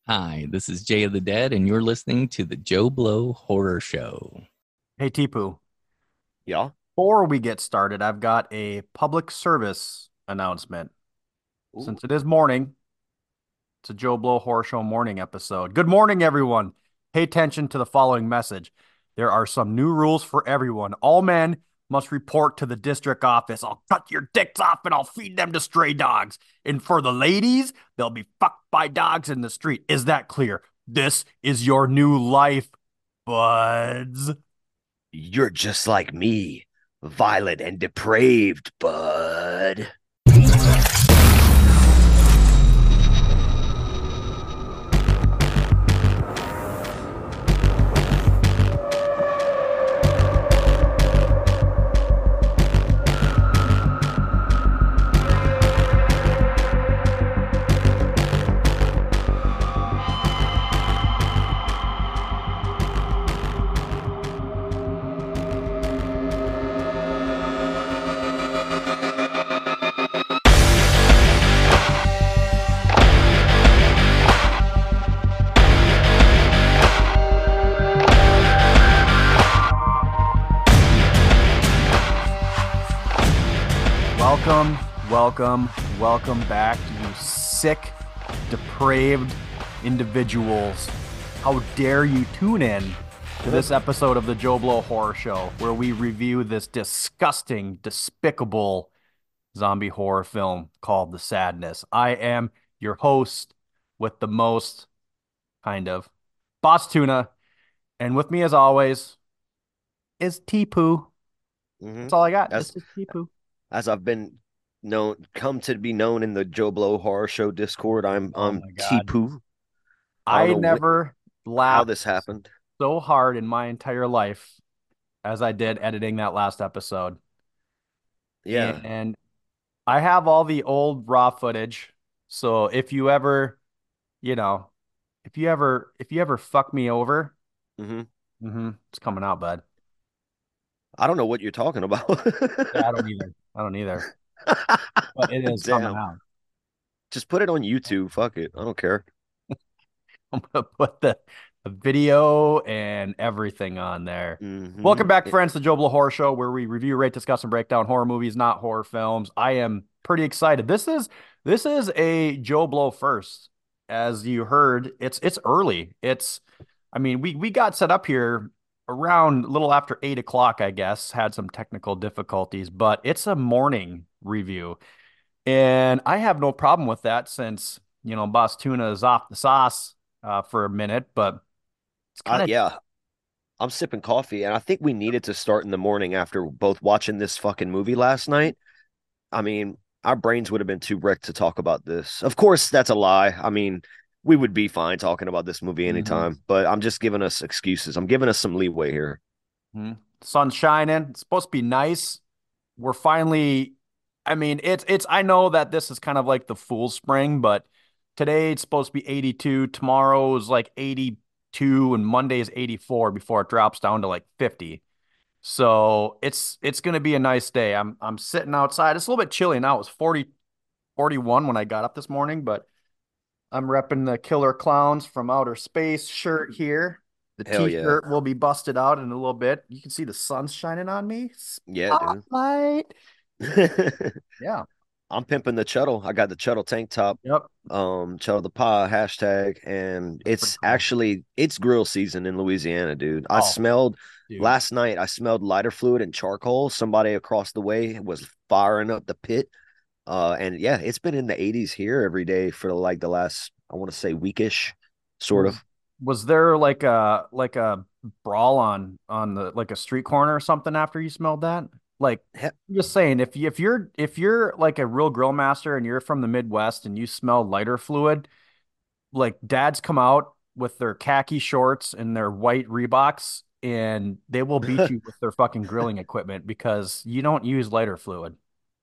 Hi, this is Jay of the Dead, and you're listening to the Joe Blow Horror Show. Hey, Tipu, Yeah. before we get started, I've got a public service announcement. Ooh. Since it is morning, it's a Joe Blow Horror Show morning episode. Good morning, everyone. Pay attention to the following message. There are some new rules for everyone. All men must report to the district office. I'll cut your dicks off and I'll feed them to stray dogs. And for the ladies, they'll be fucked by dogs in the street. Is that clear? This is your new life, buds. You're just like me, violent and depraved, bud. Welcome back, you sick, depraved individuals. How dare you tune in to this episode of the Joe Blow Horror Show, where we review this disgusting, despicable zombie horror film called The Sadness. I am your host with the most, kind of, Boss Tuna, and with me as always is T-Poo. hmm That's all I got. As It's just T-Poo. as I've been come to be known in the Joe Blow Horror Show Discord, I'm Oh I'm my God. T-Poo. I don't I know never how laughed this happened. so hard in my entire life as I did editing that last episode. Yeah. And I have all the old raw footage. So if you ever, you know, if you ever fuck me over, hmm it's coming out, bud. I don't know what you're talking about. Yeah, I don't either. I don't either. But it is coming Damn. out. Just put it on YouTube. Fuck it. I don't care. I'm gonna put the video and everything on there. hmm Welcome back, friends, to Joe Blow Horror Show, where we review, rate, discuss, and break down horror movies, not horror films. I am pretty excited. This is a Joe Blow first. As you heard, it's early. I mean, we got set up here around a little after 8 o'clock, I guess. Had some technical difficulties, but it's a morning review. And I have no problem with that since, Boss Tuna is off the sauce for a minute, but it's kind of, Yeah. I'm sipping coffee, and I think we needed to start in the morning after both watching this fucking movie last night. I mean, our brains would have been too wrecked to talk about this. Of course, that's a lie. I mean, we would be fine talking about this movie Mhm. anytime, but I'm just giving us excuses. I'm giving us some leeway here. Sun's shining. It's supposed to be nice. We're finally, I mean, I know that this is kind of like the fool's spring, but today it's supposed to be 82. Tomorrow is like 82, and Monday is 84 before it drops down to like 50. So it's gonna be a nice day. I'm sitting outside. It's a little bit chilly now. It was 41 when I got up this morning, but I'm repping the Killer Clowns from Outer Space shirt here. The Hell yeah. t-shirt will be busted out in a little bit. You can see the sun's shining on me. Yeah, dude. Spotlight. Yeah. I'm pimping the Chuddle. I got the Chuddle tank top, Yep. Chuddle the pie hashtag, and It's pretty it's cool. actually it's grill season in Louisiana, dude. I Oh, smelled dude. last night. I smelled lighter fluid and charcoal. Somebody across the way was firing up the pit. And yeah, it's been in the 80s here every day for like the last, I want to say weekish, sort Was of. was there like a brawl on the like a street corner or something after you smelled that? Like, He- I'm just saying, if you're like a real grill master and you're from the Midwest and you smell lighter fluid, like dads come out with their khaki shorts and their white Reeboks and they will beat you with their fucking grilling equipment because you don't use lighter fluid.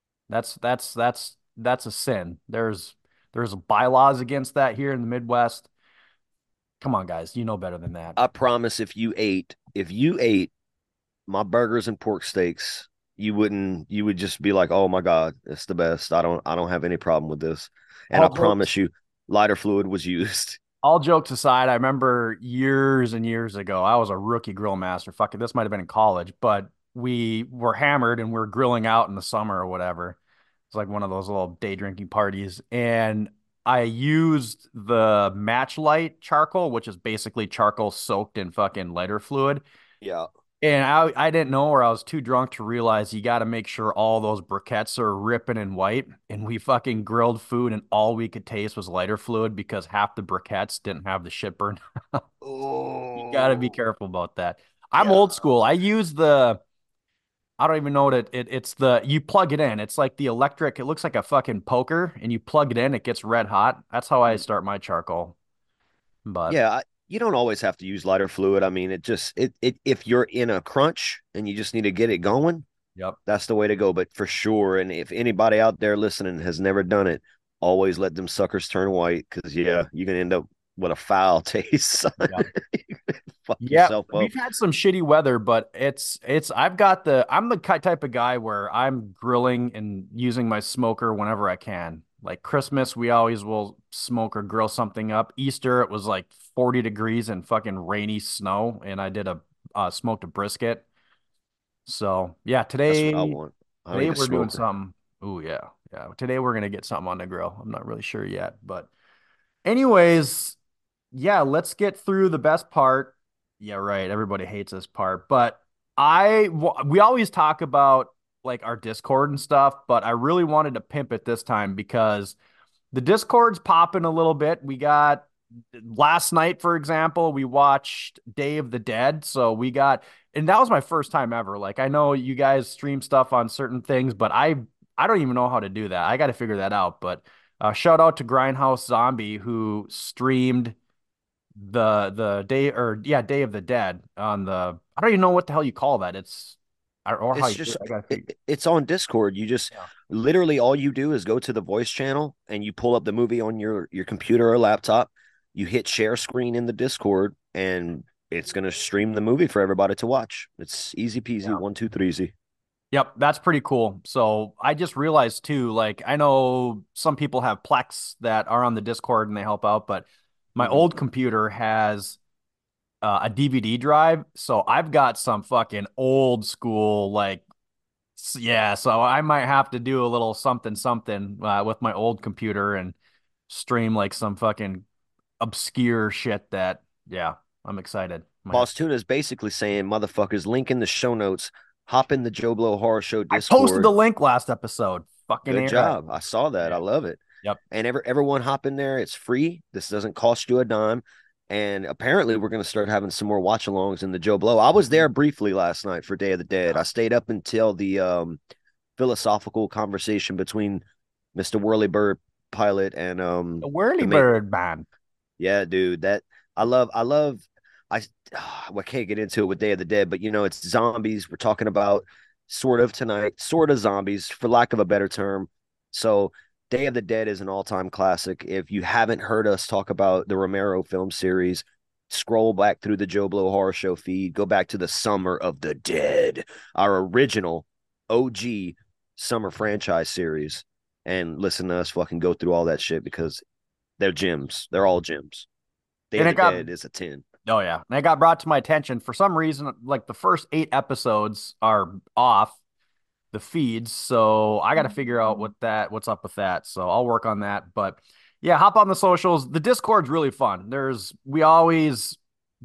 That's a sin. There's bylaws against that here in the Midwest. Come on, guys, you know better than that. I promise if you ate my burgers and pork steaks, you would just be like, "Oh my God, it's the best." I don't have any problem with this. And I All jokes, promise you, lighter fluid was used. all jokes aside, I remember years and years ago, I was a rookie grill master. Fuck it, this might have been in college, but we were hammered and we are grilling out in the summer or whatever. It's like one of those little day drinking parties. And I used the match light charcoal, which is basically charcoal soaked in fucking lighter fluid. Yeah. And I didn't know, or I was too drunk to realize you got to make sure all those briquettes are ripping and white. And we fucking grilled food, and all we could taste was lighter fluid because half the briquettes didn't have the shit burn. You got to be Oh, careful about that. I'm yeah. old school. I use the, I don't even know what it's the, you plug it in. It's like the electric, it looks like a fucking poker, and you plug it in, it gets red hot. That's how I Mm. start my charcoal. But Yeah, you don't always have to use lighter fluid. I mean, it if you're in a crunch and you just need to get it going, yep. that's the way to go. But for sure, and if anybody out there listening has never done it, always let them suckers turn white because yeah, you can end up with a foul taste. Son. Yep. Fuck Yeah, yourself up. we've had some shitty weather, but I'm the type of guy where I'm grilling and using my smoker whenever I can. Like Christmas, we always will smoke or grill something up. Easter, it was like 40 degrees and fucking rainy snow, and I did a smoked a brisket. So yeah, That's what I want. I today need a we're doing smoker. something. Oh yeah, yeah. Today we're gonna get something on the grill. I'm not really sure yet, but anyways, yeah, let's get through the best part. Yeah, right. Everybody hates this part, but we always talk about like our Discord and stuff, but I really wanted to pimp it this time because the Discord's popping a little bit. We got last night, for example, we watched Day of the Dead. So we got, and that was my first time ever. Like I know you guys stream stuff on certain things, but I don't even know how to do that. I got to figure that out. But shout out to Grindhouse Zombie who streamed the day or yeah Day of the Dead on the I don't even know what the hell you call that. It's or how It's you do it. just I gotta figure. it's on Discord. You just Yeah. literally all you do is go to the voice channel and you pull up the movie on your computer or laptop. You hit share screen in the Discord and it's gonna stream the movie for everybody to watch. It's easy peasy, Yeah. 1, 2, 3 easy. Yep, that's pretty cool. So I just realized too, like I know some people have Plex that are on the Discord and they help out, but my Mhm. old computer has a DVD drive, so I've got some fucking old school like yeah, so I might have to do a little something something with my old computer and stream like some fucking obscure shit that yeah, I'm excited. Might have Boss Tuna is basically saying, motherfuckers, link in the show notes. Hop in the Joe Blow Horror Show I posted the Discord. link last episode. Fucking Good A right. job. I saw that. I Yeah. love it. Yep. And everyone hop in there. It's free. This doesn't cost you a dime. And apparently, we're going to start having some more watch alongs in the Joe Blow. I was there briefly last night for Day of the Dead. I stayed up until the philosophical conversation between Mr. Whirlybird pilot and The the whirly mate. bird man. Yeah, dude. That I love. I I can't get into it with Day of the Dead, but you know, it's zombies. We're talking about sort of tonight, sort of zombies, for lack of a better term. So, Day of the Dead is an all-time classic. If you haven't heard us talk about the Romero film series, scroll back through the Joe Blow Horror Show feed. Go back to the Summer of the Dead, our original OG summer franchise series, and listen to us fucking go through all that shit because they're gems. They're all gems. Day And of it the got Dead is a 10. oh yeah. And it got brought to my attention for some reason, like the first 8 episodes are off the feeds. So I gotta figure out what's up with that. So I'll work on that. But yeah, hop on the socials. The Discord's really fun. We always,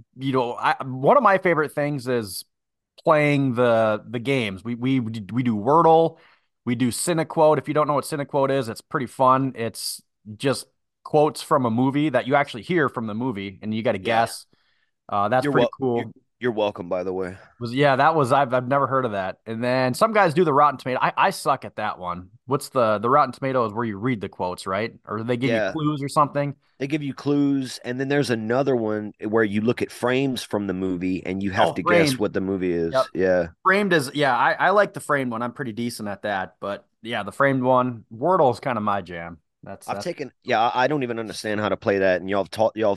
one of my favorite things is playing the games. We do Wordle, we do Cinequote. If you don't know what Cinequote is, it's pretty fun. It's just quotes from a movie that you actually hear from the movie, and you got to Yeah. guess. That's You're pretty well you're, cool. you're welcome, by the way. That was I've never heard of that. And then some guys do the Rotten Tomato. I suck at that one. What's the Rotten Tomatoes where you read the quotes, right? Or they give you Yeah. clues or something? They give you clues, and then there's another one where you look at frames from the movie and you have Oh, to guess framed. what the movie Yep. is. Yeah. Framed is yeah, I like the framed one. I'm pretty decent at that. But yeah, the framed one, Wordle is kind of my jam. I've taken yeah, I don't even understand how to play that, and y'all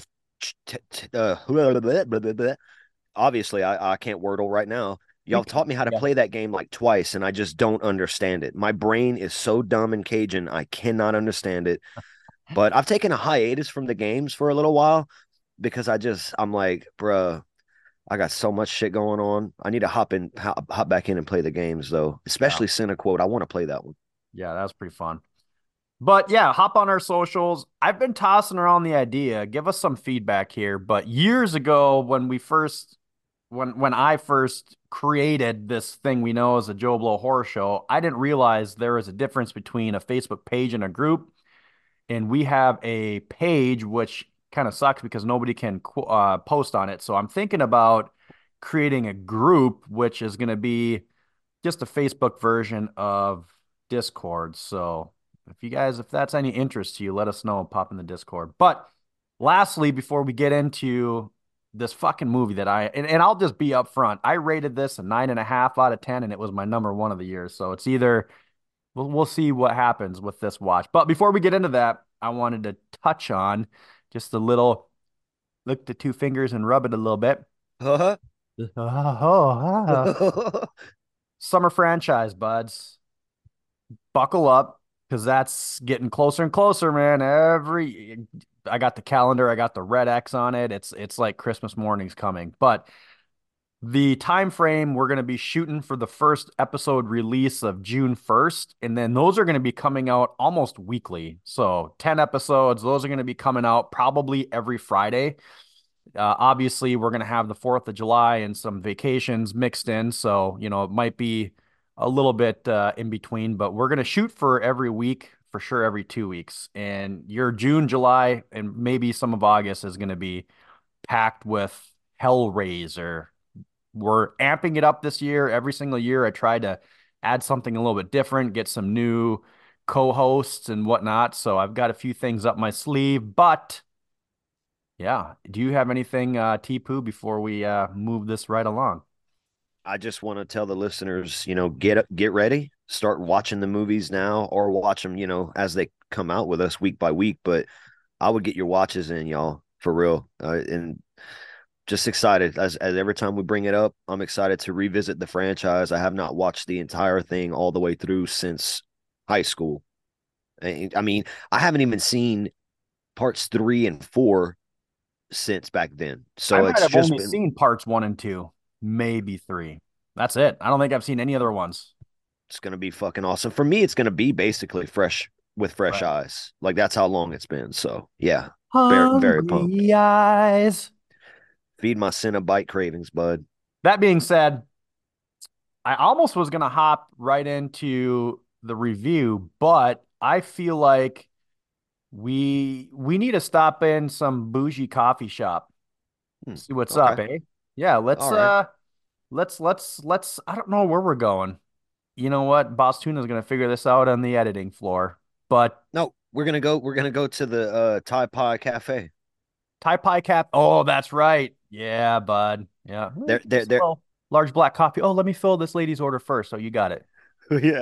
obviously I can't wordle right now. Y'all taught me how to Yeah. play that game like twice, and I just don't understand it. My brain is so dumb and Cajun, I cannot understand it. But I've taken a hiatus from the games for a little while because I'm like, bruh, I got so much shit going on. I need to hop back in and play the games though, Yeah. especially Cinequote. I want to play that one. Yeah, that's pretty fun. But yeah, hop on our socials. I've been tossing around the idea. Give us some feedback here. But years ago, when I first created this thing we know as a Joe Blow Horror Show, I didn't realize there is a difference between a Facebook page and a group. And we have a page which kind of sucks because nobody can post on it. So I'm thinking about creating a group which is going to be just a Facebook version of Discord. So if that's any interest to you, let us know. Pop in the Discord. But lastly, before we get into this fucking movie that and I'll just be upfront, I rated this a 9.5 out of 10, and it was my number one of the year. So it's either we'll see what happens with this watch. But before we get into that, I wanted to touch on just a little lick the two fingers and rub it a little bit. Uh-huh. Summer franchise, buds. Buckle up because that's getting closer and closer, man. I got the calendar, I got the red X on it. It's like Christmas morning's coming. But the time frame we're going to be shooting for the first episode release of June 1st, and then those are going to be coming out almost weekly. So 10 episodes, those are going to be coming out probably every Friday. Obviously, we're going to have the 4th of July and some vacations mixed in. So, it might be a little bit in between, but we're going to shoot for every week, for sure, every 2 weeks. And your June, July, and maybe some of August is going to be packed with Hellraiser. We're amping it up this year. Every single year, I try to add something a little bit different, get some new co-hosts and whatnot. So I've got a few things up my sleeve, but yeah. Do you have anything, T-Poo, before we move this right along? I just want to tell the listeners, get ready, start watching the movies now, or watch them, as they come out with us week by week. But I would get your watches in, y'all, for real. And just excited as every time we bring it up, I'm excited to revisit the franchise. I have not watched the entire thing all the way through since high school. I mean, I haven't even seen parts 3 and 4 since back then. I So might it's have just only been seen parts 1 and 2, maybe 3. That's it. I don't think I've seen any other ones. it's gonna be fucking awesome. For me, it's gonna be basically fresh with fresh Right. eyes. Like that's how long it's been. So yeah, very very pumped. Hungry eyes. Feed my Cinnabite cravings, bud. That being said, I almost was going to hop right into the review, but I feel like we need to stop in some bougie coffee shop. See what's Okay. up, eh? Yeah, All right. let's I don't know where we're going. You know what? Boss Tuna's gonna figure this out on the editing floor. But No, we're gonna go to the Thai Pie Cafe. Thai Pie Cap. Oh, that's right. Yeah, bud. Yeah. They're they're Just a they're little large black coffee. Oh, let me fill this lady's order first. So you got it. yeah.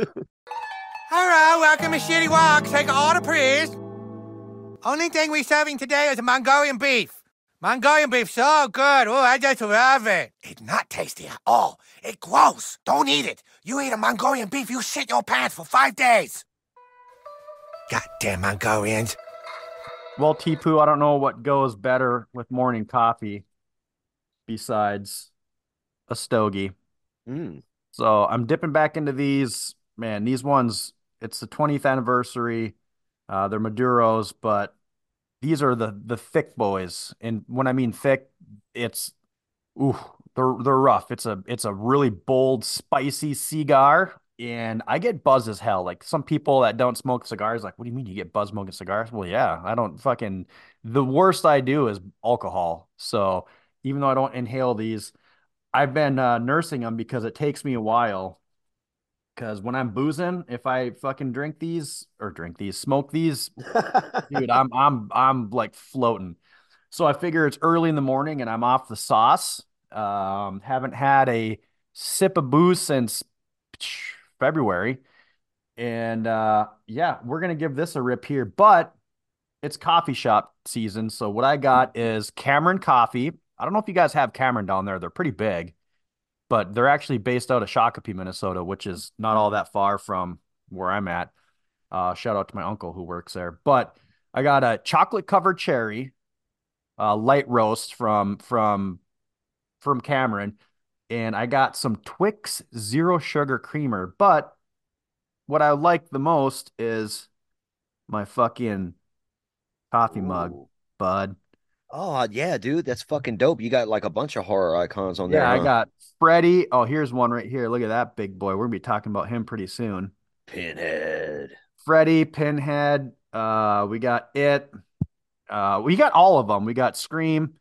Hello, welcome to Shitty Walk. Take an order, please. Only thing we're serving today is Mongolian beef. Mongolian beef, so good. Oh, I just love it. It's not tasty at all. It's gross. Don't eat it. You eat a Mongolian beef, you shit your pants for 5 days. Goddamn Mongolians. Well, T-Poo, I don't know what goes better with morning coffee besides a stogie. Mm. So I'm dipping back into these. Man, these ones, it's the 20th anniversary. They're Maduros, but these are the thick boys. And when I mean thick, it's ooh, they're rough. It's a really bold, spicy cigar. And I get buzzed as hell. Like some people that don't smoke cigars, like, what do you mean you get buzzed smoking cigars? Well, yeah, I don't fucking the worst I do is alcohol. So even though I don't inhale these, I've been nursing them because it takes me a while. Because when I'm boozing, if I fucking smoke these, dude, I'm like floating. So I figure it's early in the morning and I'm off the sauce. Haven't had a sip of booze since February. And yeah, we're gonna give this a rip here, but it's coffee shop season. So what I got is Cameron Coffee. I don't know if you guys have Cameron down there. They're pretty big, but they're actually based out of Shakopee, Minnesota, which is not all that far from where I'm at. Shout out to my uncle who works there. But I got a chocolate covered cherry, light roast from Cameron, and I got some Twix zero sugar creamer. But what I like the most is my fucking coffee mug, Ooh. bud. Oh yeah, dude, that's fucking dope. You got like a bunch of horror icons on there, Yeah, I huh? got Freddy. Oh, here's one right here. Look at that big boy. We're gonna be talking about him pretty soon. Pinhead. Freddy, Pinhead. We got it. We got all of them. We got Scream,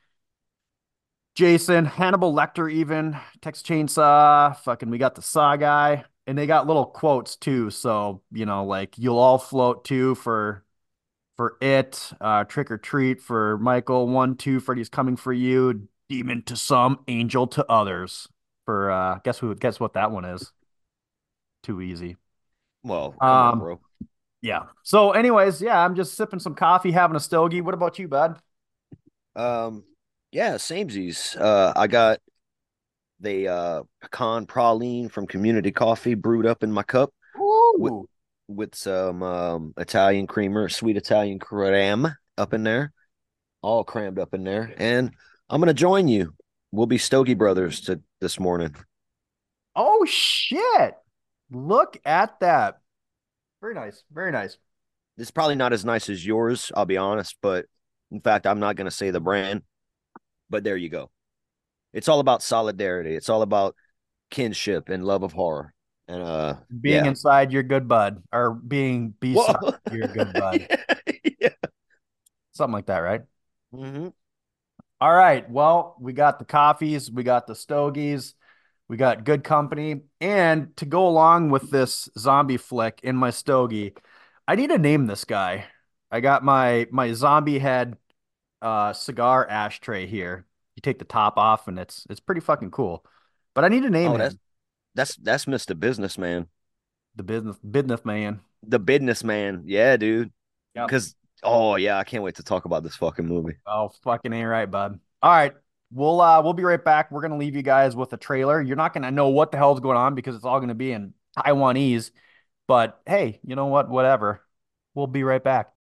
Jason, Hannibal Lecter, even Texas Chainsaw. Fucking, we got the Saw guy, and they got little quotes too. So like you'll all float too for it. Trick or treat for Michael. 1, 2. Freddy's coming for you. Demon to some, angel to others. For guess what that one is? Too easy. Well, come on, Um, bro. yeah. So, anyways, yeah, I'm just sipping some coffee, having a stogie. What about you, bud? Um, yeah, samesies. I got the pecan praline from Community Coffee brewed up in my cup with Ooh. some Italian creamer, sweet Italian creme up in there, all crammed up in there. And I'm gonna join you. We'll be Stogie Brothers to this morning. Oh shit. Look at that. Very nice. Very nice. It's probably not as nice as yours, I'll be honest, but in fact, I'm not gonna say the brand, but there you go. It's all about solidarity. It's all about kinship and love of horror. And Being yeah. inside your good bud, or being beside Whoa. your good bud. Yeah. Something like that, right? Mm-hmm. All right. Well, we got the coffees, we got the stogies, we got good company. And to go along with this zombie flick in my stogie, I need to name this guy. I got my zombie head cigar ashtray here. You take the top off and it's pretty fucking cool. But I need to name Oh, him that's Mr. Businessman. the business man. The businessman. Yeah, dude. Yep. Because oh yeah, I can't wait to talk about this fucking movie. Oh, fucking ain't right, bud. All right. We'll be right back. We're gonna leave you guys with a trailer. You're not gonna know what the hell's going on because it's all gonna be in Taiwanese. But hey, you know what? Whatever. We'll be right back.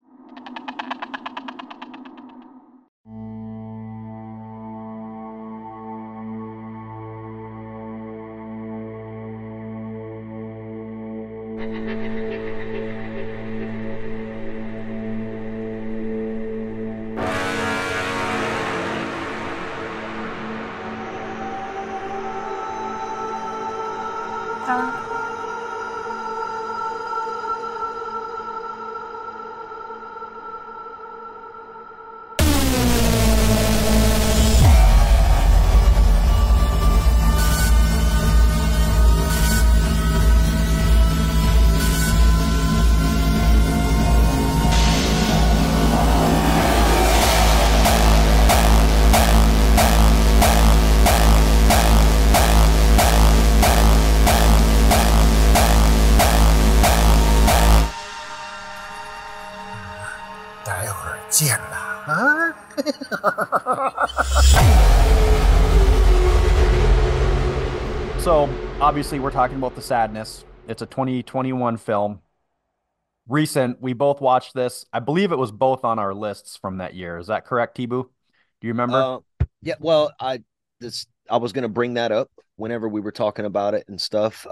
So obviously we're talking about The Sadness. It's a 2021 film. Recent. We both watched this. I believe it was both on our lists from that year. Is that correct, Tibu? Do you remember? Yeah, well, I was gonna bring that up whenever we were talking about it and stuff.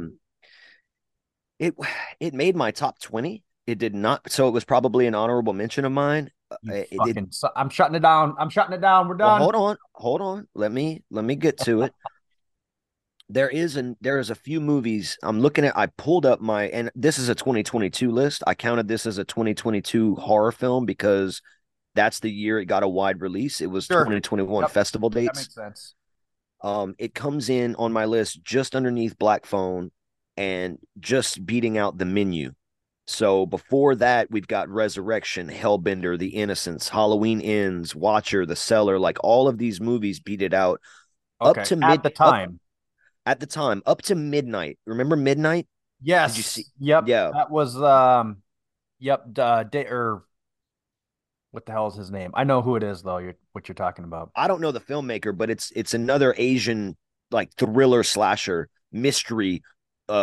It it made my top 20. It did not, so it was probably an honorable mention of mine. I'm shutting it down. I'm shutting it down. We're Well, done. hold on. Let me get to it. There is a few movies I'm looking at. I pulled up and this is a 2022 list. I counted this as a 2022 horror film because that's the year it got a wide release. It was Sure. 2021 Yep. festival That dates. makes sense. It comes in on my list just underneath Black Phone and just beating out The Menu. So before that, we've got Resurrection, Hellbender, The Innocents, Halloween Ends, Watcher, The Cellar. Like all of these movies beat it out Okay. up to At the time. at the time, up to Midnight. Remember Midnight? Yes. Did you see? Yep. Yeah. That was yep, or what the hell is his name? I know who it is though. What you're talking about. I don't know the filmmaker, but it's another Asian like thriller slasher mystery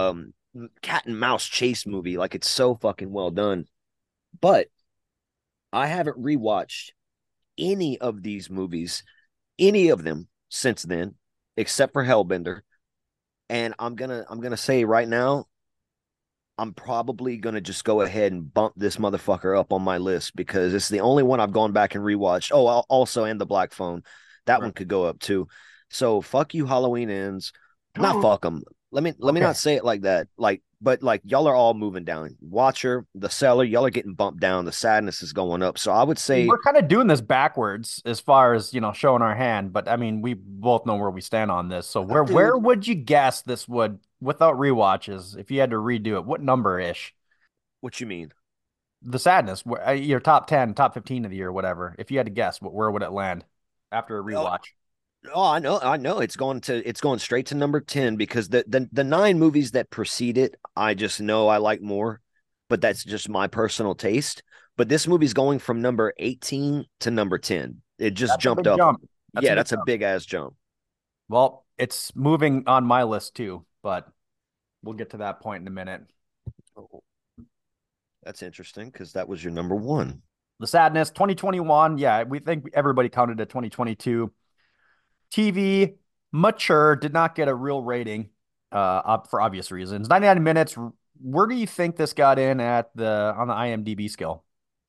cat and mouse chase movie. Like it's so fucking well done. But I haven't rewatched any of these movies, any of them since then, except for Hellbender. And I'm gonna say right now, I'm probably gonna just go ahead and bump this motherfucker up on my list because it's the only one I've gone back and rewatched. Oh, also and the Black Phone, that Right. one could go up too. So fuck you, Halloween Ends. Not fuck them. Let me Okay. not say it like that. But y'all are all moving down. Watcher, The Cellar, y'all are getting bumped down. The Sadness is going up. So I would say We're kind of doing this backwards as far as, showing our hand, but I mean, we both know where we stand on this. So where dude, would you guess this would, without rewatches, if you had to redo it, what number-ish? what you mean? The Sadness, your top 10, top 15 of the year, whatever. If you had to guess, where would it land after a Oh, rewatch? oh, I know. It's going straight to number 10 because the nine movies that precede it, I just know I like more, but that's just my personal taste. But this movie's going from number 18 to number 10. It just That's a jumped big up. jump. That's a Yeah, big that's a jump. big ass jump. Well, it's moving on my list too, but we'll get to that point in a minute. Oh, that's interesting because that was your number one. The Sadness, 2021. Yeah, we think everybody counted it 2022. TV, mature, did not get a real rating up for obvious reasons. 99 minutes. Where do you think this got in at on the IMDb scale?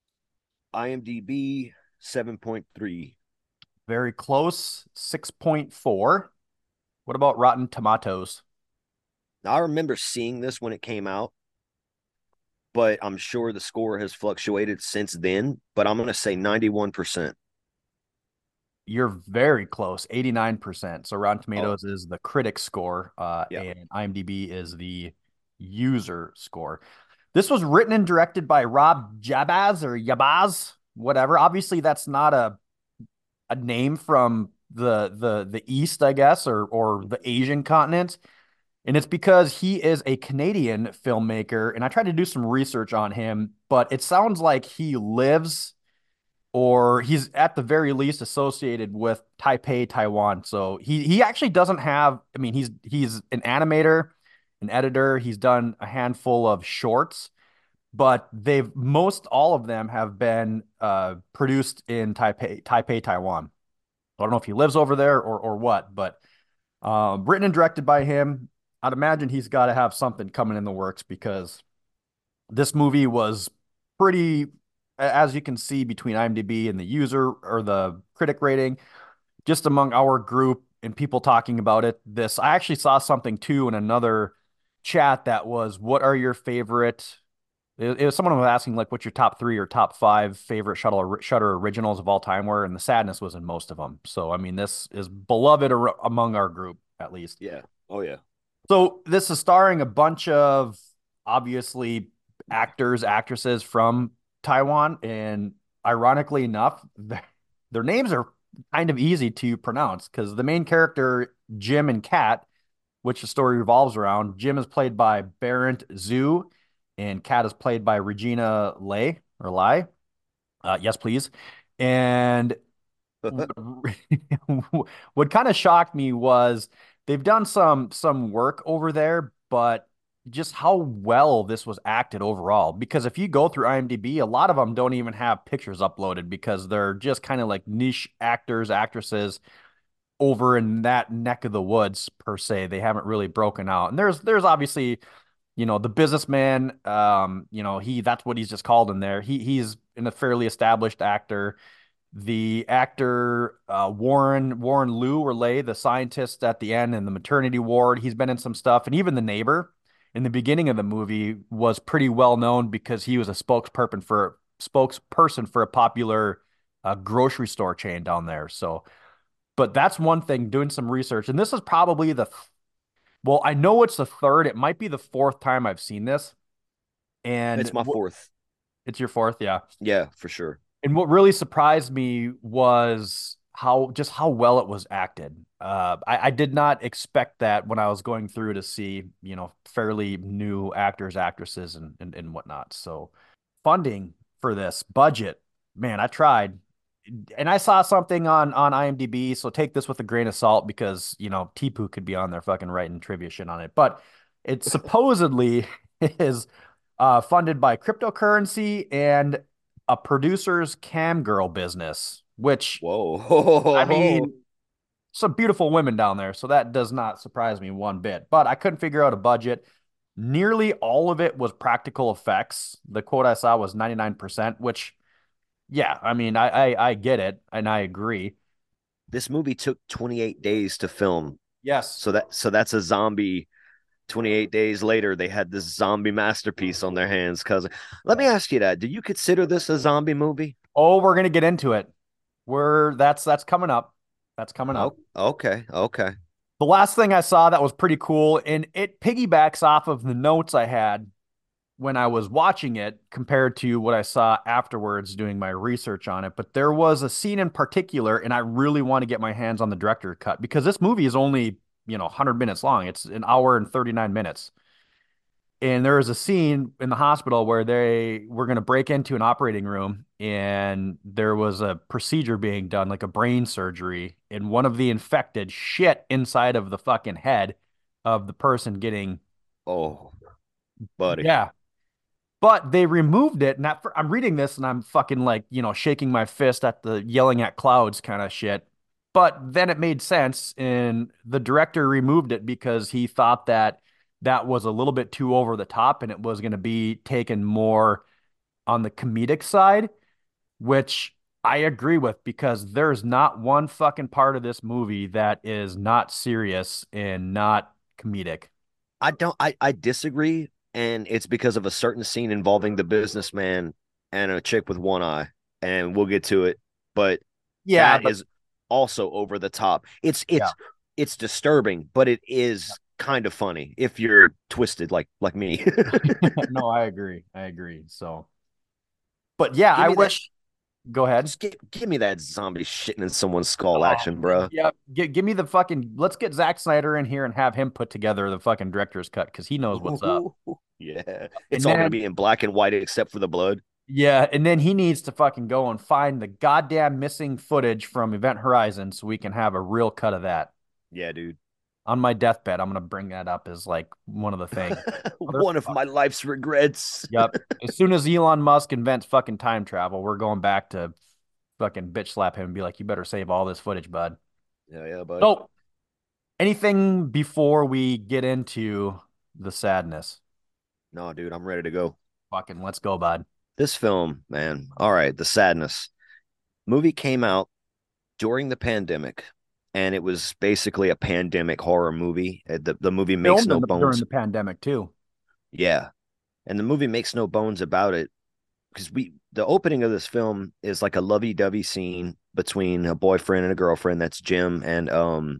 IMDb 7.3. Very close, 6.4. What about Rotten Tomatoes? Now, I remember seeing this when it came out, but I'm sure the score has fluctuated since then. But I'm going to say 91%. You're very close, 89%. So Rotten Oh, Tomatoes is the critic score, yeah. and IMDb is the user score. This was written and directed by Rob Jabaz or Yabaz, whatever. Obviously, that's not a name from the East, I guess, or the Asian continent. And it's because he is a Canadian filmmaker. And I tried to do some research on him, but it sounds like he lives or he's at the very least associated with Taipei, Taiwan. So he actually doesn't have, I mean, he's an animator, an editor. He's done a handful of shorts, but they've most all of them have been produced in Taipei, Taiwan. I don't know if he lives over there or what, but written and directed by him. I'd imagine he's got to have something coming in the works because this movie was pretty, as you can see between IMDb and the user or the critic rating, just among our group and people talking about it. I actually saw something too in another chat that was, what are your favorite? It was someone was asking like, what's your top three or top five favorite Shutter originals of all time were, and The Sadness was in most of them. So I mean, this is beloved among our group at least. Yeah. Oh, yeah. So this is starring a bunch of obviously actors, actresses from Taiwan, and ironically enough, their names are kind of easy to pronounce because the main character, Jim and Kat, which the story revolves around, Jim is played by Barrett Zhu, and Kat is played by Regina Lay or Lai. Yes, please. And what kind of shocked me was they've done some work over there, but just how well this was acted overall. Because if you go through IMDb, a lot of them don't even have pictures uploaded because they're just kind of like niche actors, actresses over in that neck of the woods per se. They haven't really broken out. And there's obviously, the businessman, that's what he's just called in there. He's a fairly established actor. The actor Warren Liu or Lay, the scientist at the end in the maternity ward, he's been in some stuff, and even the neighbor in the beginning of the movie was pretty well known because he was a spokesperson for a popular grocery store chain down there. So, but that's one thing. Doing some research, and this is probably well, I know it's the third. It might be the fourth time I've seen this, and It's my fourth. it's your fourth, yeah. Yeah, for sure. And what really surprised me was how well it was acted. I did not expect that when I was going through to see, fairly new actors, actresses, and whatnot. So funding for this budget, man, I tried. And I saw something on IMDb, so take this with a grain of salt because, Tipu could be on there fucking writing trivia shit on it. But it supposedly is funded by cryptocurrency and a producer's cam girl business, which Whoa. I mean, some beautiful women down there, so that does not surprise me one bit. But I couldn't figure out a budget. Nearly all of it was practical effects. The quote I saw was 99%, which, yeah, I mean, I get it and I agree. This movie took 28 days to film. Yes. So that's a zombie. 28 days later, they had this zombie masterpiece on their hands. Cause let me ask you that. Do you consider this a zombie movie? Oh, we're gonna get into it. That's coming up. That's coming up. Oh, okay. Okay. The last thing I saw that was pretty cool, and it piggybacks off of the notes I had when I was watching it compared to what I saw afterwards doing my research on it. But there was a scene in particular, and I really want to get my hands on the director cut because this movie is only, 100 minutes long. It's an hour and 39 minutes. And there was a scene in the hospital where they were going to break into an operating room and there was a procedure being done, like a brain surgery, and one of the infected shit inside of the fucking head of the person getting. Oh, buddy. Yeah. But they removed it. And I'm reading this and I'm fucking like, shaking my fist at the yelling at clouds kind of shit. But then it made sense. And the director removed it because he thought that that was a little bit too over the top and it was going to be taken more on the comedic side, which I agree with because there's not one fucking part of this movie that is not serious and not comedic. I disagree. And it's because of a certain scene involving the businessman and a chick with one eye. And we'll get to it. But Yeah, that is also over the top. It's disturbing, but it is kind of funny if you're twisted like me. no, I agree. So, but yeah, I wish. Go ahead. Just give me that zombie shitting in someone's skull action, bro. Yeah, give me the fucking. Let's get Zack Snyder in here and have him put together the fucking director's cut because he knows what's up. Yeah, it's all gonna be in black and white except for the blood. Yeah, and then he needs to fucking go and find the goddamn missing footage from Event Horizon so we can have a real cut of that. Yeah, dude. On my deathbed, I'm gonna bring that up as like one of the things. One of my life's regrets. Yep. As soon as Elon Musk invents fucking time travel, we're going back to fucking bitch slap him and be like, you better save all this footage, bud. Yeah, bud. So, anything before we get into the sadness? No, dude, I'm ready to go. Fucking let's go, bud. This film, man. All right, the sadness. Movie came out during the pandemic. And it was basically a pandemic horror movie. The movie makes no bones during the pandemic too. Yeah, and the movie makes no bones about it because the opening of this film is like a lovey-dovey scene between a boyfriend and a girlfriend. That's Jim and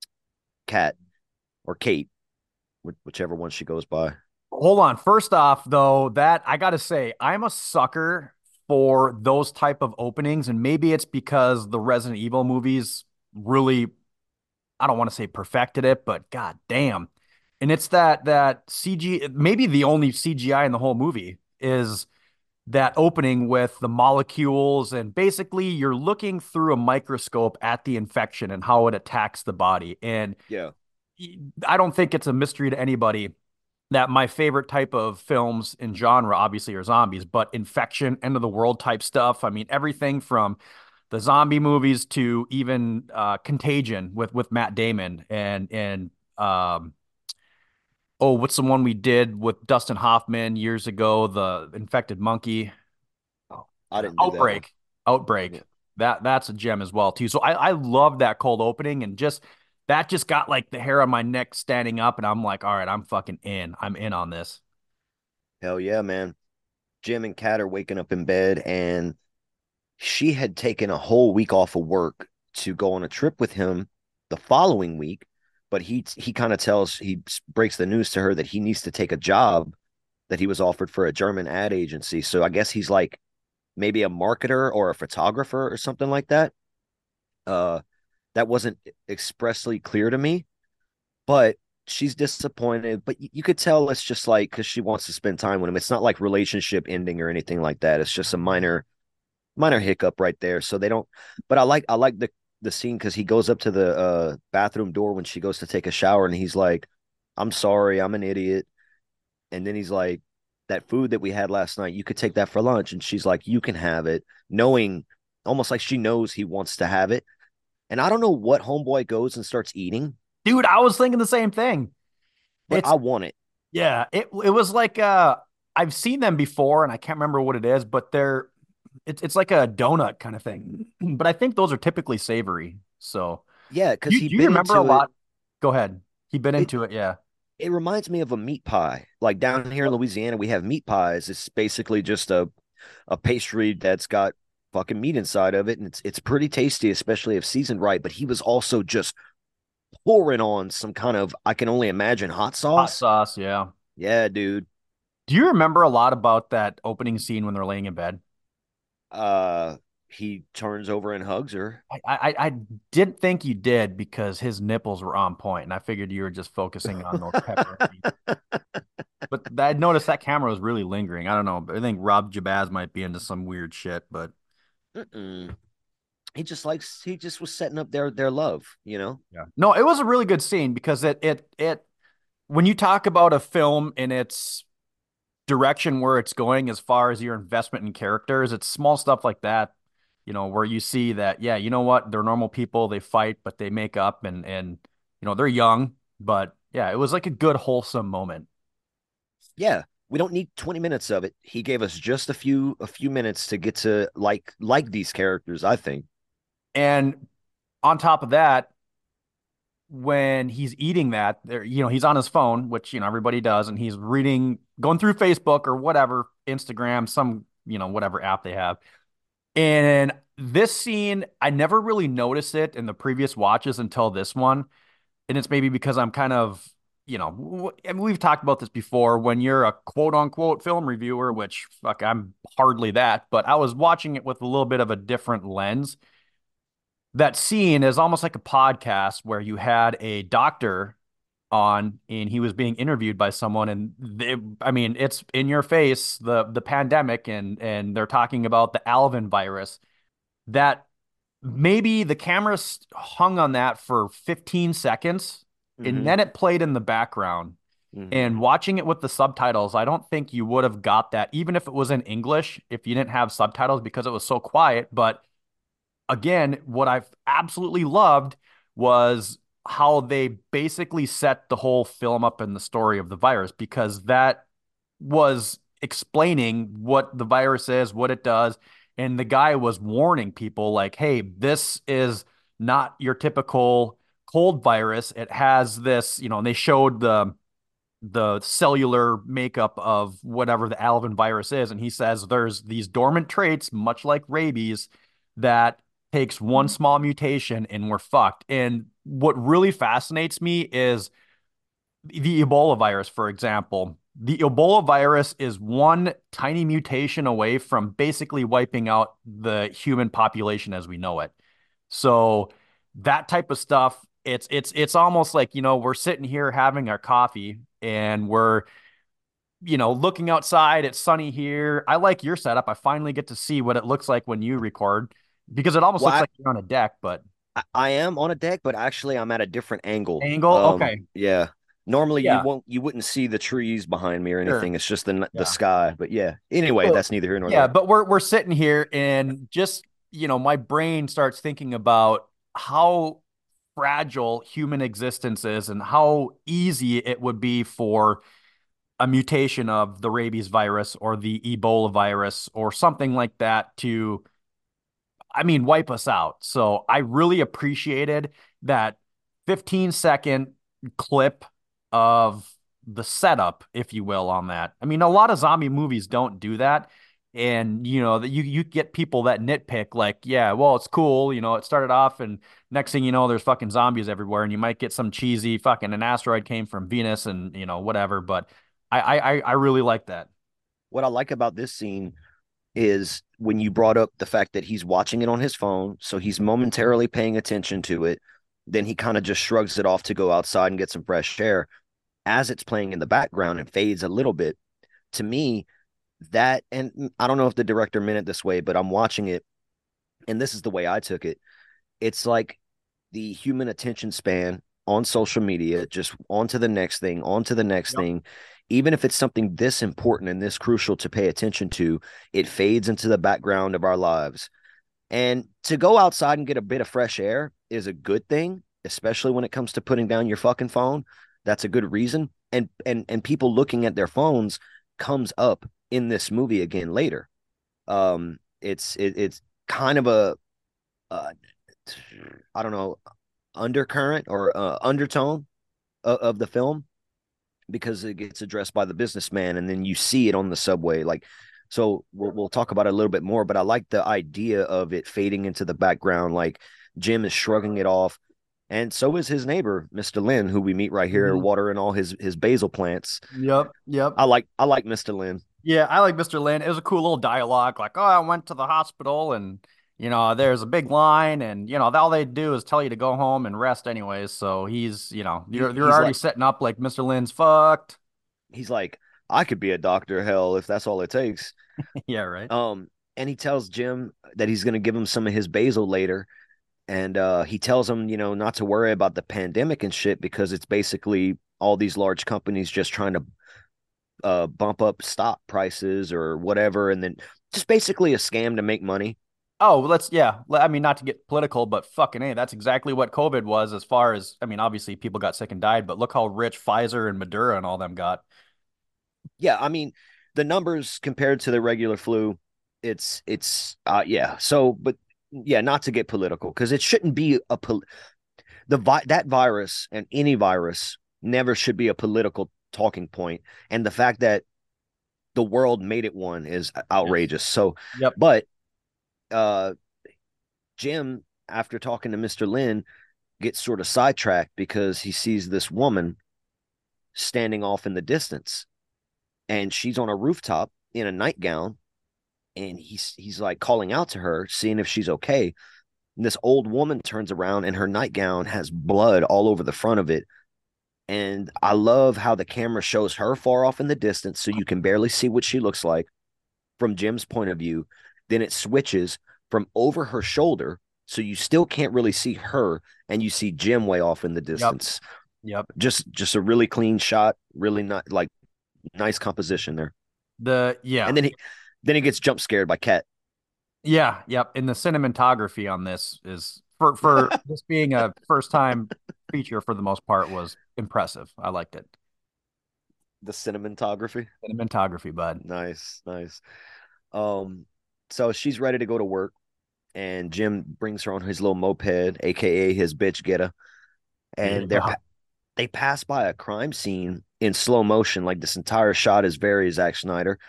Kat or Kate, whichever one she goes by. Hold on. First off, though, that I gotta say, I'm a sucker for those type of openings, and maybe it's because the Resident Evil movies really, I don't want to say perfected it, but god damn. And it's that CG, maybe the only CGI in the whole movie is that opening with the molecules, and basically you're looking through a microscope at the infection and how it attacks the body. And yeah, I don't think it's a mystery to anybody that my favorite type of films in genre obviously are zombies, but infection, end of the world type stuff. I mean, everything from the zombie movies to even Contagion with Matt Damon and what's the one we did with Dustin Hoffman years ago, the infected monkey. I didn't Outbreak. Yeah. That's a gem as well too. So I love that cold opening, and that just got like the hair on my neck standing up, and I'm like, all right, I'm fucking in. I'm in on this. Hell yeah, man. Jim and Kat are waking up in bed, and she had taken a whole week off of work to go on a trip with him the following week, but he breaks the news to her that he needs to take a job that he was offered for a German ad agency. So I guess he's like maybe a marketer or a photographer or something like that. That wasn't expressly clear to me, but she's disappointed. But you could tell it's just like because she wants to spend time with him. It's not like relationship ending or anything like that. It's just a minor hiccup right there. So they don't, but I like the scene because he goes up to the bathroom door when she goes to take a shower and he's like, I'm sorry, I'm an idiot. And then he's like, that food that we had last night, you could take that for lunch. And she's like, you can have it, knowing almost like she knows he wants to have it. And I don't know what homeboy goes and starts eating, Dude, I was thinking the same thing. but It's I want it. Yeah, it was like I've seen them before and I can't remember what it is, but it's like a donut kind of thing. But I think those are typically savory. So Yeah, because do he you bit remember a into it. lot? Go ahead. He bit It into it, yeah. it reminds me of a meat pie. Like down here in Louisiana, we have meat pies. It's basically just a pastry that's got fucking meat inside of it, and it's pretty tasty, especially if seasoned right. But he was also just pouring on some kind of, I can only imagine, hot Hot sauce. sauce, yeah. Yeah, dude. Do you remember a lot about that opening scene when they're laying in bed? Uh, he turns over and hugs her. I didn't think you did because his nipples were on point, and I figured you were just focusing on those pepperonis. But I noticed that camera was really lingering. I don't know, but I think Rob Jabaz might be into some weird shit, but Mm-mm. He just was setting up their love, you know? yeah. No, it was a really good scene because it when you talk about a film and its direction where it's going as far as your investment in characters, it's small stuff like that, where you see that, yeah, you know what, they're normal people, they fight, but they make up and they're young, but yeah, it was like a good wholesome moment. Yeah. We don't need 20 minutes of it. He gave us just a few minutes to get to like these characters, I think. And on top of that, when he's eating that, there, he's on his phone, which, everybody does, and he's going through Facebook or whatever, Instagram, some, whatever app they have. And this scene, I never really noticed it in the previous watches until this one. And it's maybe because I'm kind of, I mean, we've talked about this before when you're a quote unquote film reviewer, which fuck, I'm hardly that, but I was watching it with a little bit of a different lens. That scene is almost like a podcast where you had a doctor on and he was being interviewed by someone and I mean it's in your face, the pandemic, and they're talking about the Alvin virus, that maybe the camera hung on that for 15 seconds and Mm-hmm. then it played in the background. Mm-hmm. And watching it with the subtitles, I don't think you would have got that even if it was in English, if you didn't have subtitles, because it was so quiet. But again, what I've absolutely loved was how they basically set the whole film up in the story of the virus, because that was explaining what the virus is, what it does. And the guy was warning people like, hey, this is not your typical cold virus. It has this, and they showed the cellular makeup of whatever the Alvin virus is. And he says there's these dormant traits, much like rabies, that takes one small mutation and we're fucked. And what really fascinates me is the Ebola virus, for example. The Ebola virus is one tiny mutation away from basically wiping out the human population as we know it. So that type of stuff, it's almost like, we're sitting here having our coffee and we're, looking outside. It's sunny here. I like your setup. I finally get to see what it looks like when you record because it almost Well, looks like you're on a deck, but I am on a deck, but actually I'm at a different angle. angle. Okay. Yeah. Normally Yeah, you wouldn't see the trees behind me or sure. anything. It's just the Yeah. sky. But yeah. Anyway, So, that's neither here nor yeah, there. but we're sitting here and just, my brain starts thinking about how fragile human existence is and how easy it would be for a mutation of the rabies virus or the Ebola virus or something like that to, I mean, wipe us out. So I really appreciated that 15-second clip of the setup, if you will, on that. I mean, a lot of zombie movies don't do that. And that you get people that nitpick, like, yeah, well, it's cool, it started off and next thing you know, there's fucking zombies everywhere, and you might get some cheesy fucking an asteroid came from Venus and whatever. But I really like that. What I like about this scene is when you brought up the fact that he's watching it on his phone, so he's momentarily paying attention to it. Then he kind of just shrugs it off to go outside and get some fresh air as it's playing in the background and fades a little bit. To me, that, and I don't know if the director meant it this way, but I'm watching it and this is the way I took it. It's like the human attention span on social media, just on to the next thing, on to the next Yep. thing. even if it's something this important and this crucial to pay attention to, it fades into the background of our lives. And to go outside and get a bit of fresh air is a good thing, especially when it comes to putting down your fucking phone. That's a good reason. And people looking at their phones comes up in this movie again later. It's kind of a I don't know, undercurrent or undertone of the film, because it gets addressed by the businessman, and then you see it on the subway. Like, so we'll talk about it a little bit more, but I like the idea of it fading into the background. Like Jim is shrugging it off, and so is his neighbor, Mr. Lin, who we meet right here, watering all his basil plants. Yep. I like Mr. Lin. Yeah, I like Mr. Lin. It was a cool little dialogue, like, oh, I went to the hospital and, there's a big line and, all they do is tell you to go home and rest anyways. So he's, you're He's already like, setting up like Mr. Lin's fucked. he's like, I could be a doctor, hell, if that's all it takes. Yeah, right. And he tells Jim that he's going to give him some of his basil later. And he tells him, not to worry about the pandemic and shit, because it's basically all these large companies just trying to bump up stock prices or whatever. And then just basically a scam to make money. Oh, I mean, not to get political, but fucking A, that's exactly what COVID was, as far as, I mean, obviously people got sick and died, but look how rich Pfizer and Moderna and all them got. Yeah. I mean, the numbers compared to the regular flu, it's yeah. So, but yeah, not to get political, because it shouldn't be that virus, and any virus never should be a political talking point. And the fact that the world made it one is outrageous. So, Yep. But Jim, after talking to Mr. Lin, gets sort of sidetracked because he sees this woman standing off in the distance, and she's on a rooftop in a nightgown, and he's like calling out to her, seeing if she's okay. And this old woman turns around, and her nightgown has blood all over the front of it. And I love how the camera shows her far off in the distance, so you can barely see what she looks like from Jim's point of view. Then it switches from over her shoulder, so you still can't really see her, and you see Jim way off in the distance. Yep. Just a really clean shot, really not like nice composition there. And then he gets jump scared by Cat. Yeah, yep. And the cinematography on this is for this being a first time feature for the most part was impressive. I liked it. The cinematography, bud. Nice. So she's ready to go to work, and Jim brings her on his little moped, aka his bitch getter, and they pass by a crime scene in slow motion. Like, this entire shot is very Zack Snyder.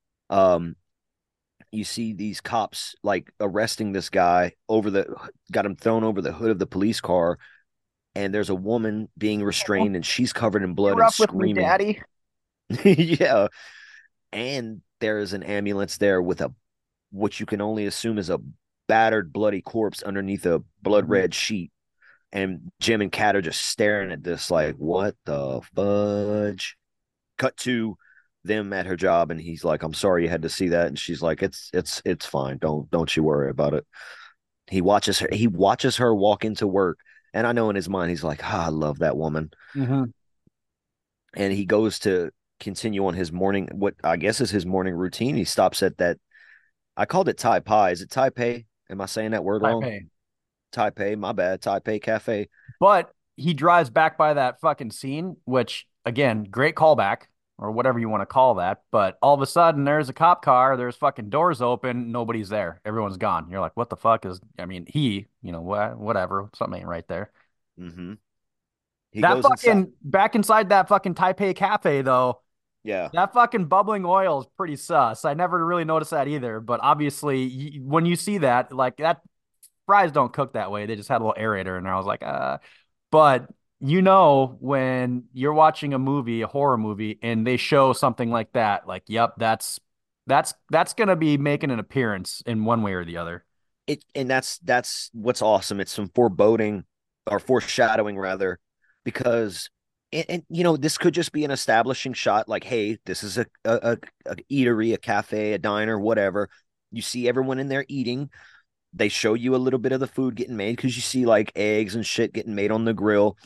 You see these cops like arresting this guy, got him thrown over the hood of the police car, and there's a woman being restrained, and she's covered in blood and screaming. With me, Daddy. Yeah. And there is an ambulance there with what you can only assume is a battered, bloody corpse underneath a blood red sheet. And Jim and Kat are just staring at this like, what the fudge? Cut to them at her job, and he's like, I'm sorry you had to see that. And she's like, it's fine. Don't you worry about it. He watches her walk into work, and I know in his mind he's like, I love that woman. Mm-hmm. And he goes to continue on his morning, what I guess is his morning routine. He stops at that, I called it Tai Pai. Is it Taipei? Am I saying that word wrong? Taipei, my bad. Taipei Cafe. But he drives back by that fucking scene, which, again, great callback, or whatever you want to call that. But all of a sudden, there's a cop car, there's fucking doors open, nobody's there. Everyone's gone. You're like, what the fuck is, whatever. Something ain't right there. Mm-hmm. That fucking, back inside that fucking Taipei Cafe, though. Yeah. That fucking bubbling oil is pretty sus. I never really noticed that either. But obviously, when you see that, like, that fries don't cook that way. They just had a little aerator in there. I was like, But when you're watching a movie, a horror movie, and they show something like that, like, yep, that's gonna be making an appearance in one way or the other. And that's what's awesome. It's some foreboding, or foreshadowing rather, because this could just be an establishing shot, like, hey, this is a eatery, a cafe, a diner, whatever. You see everyone in there eating. They show you a little bit of the food getting made, because you see like eggs and shit getting made on the grill.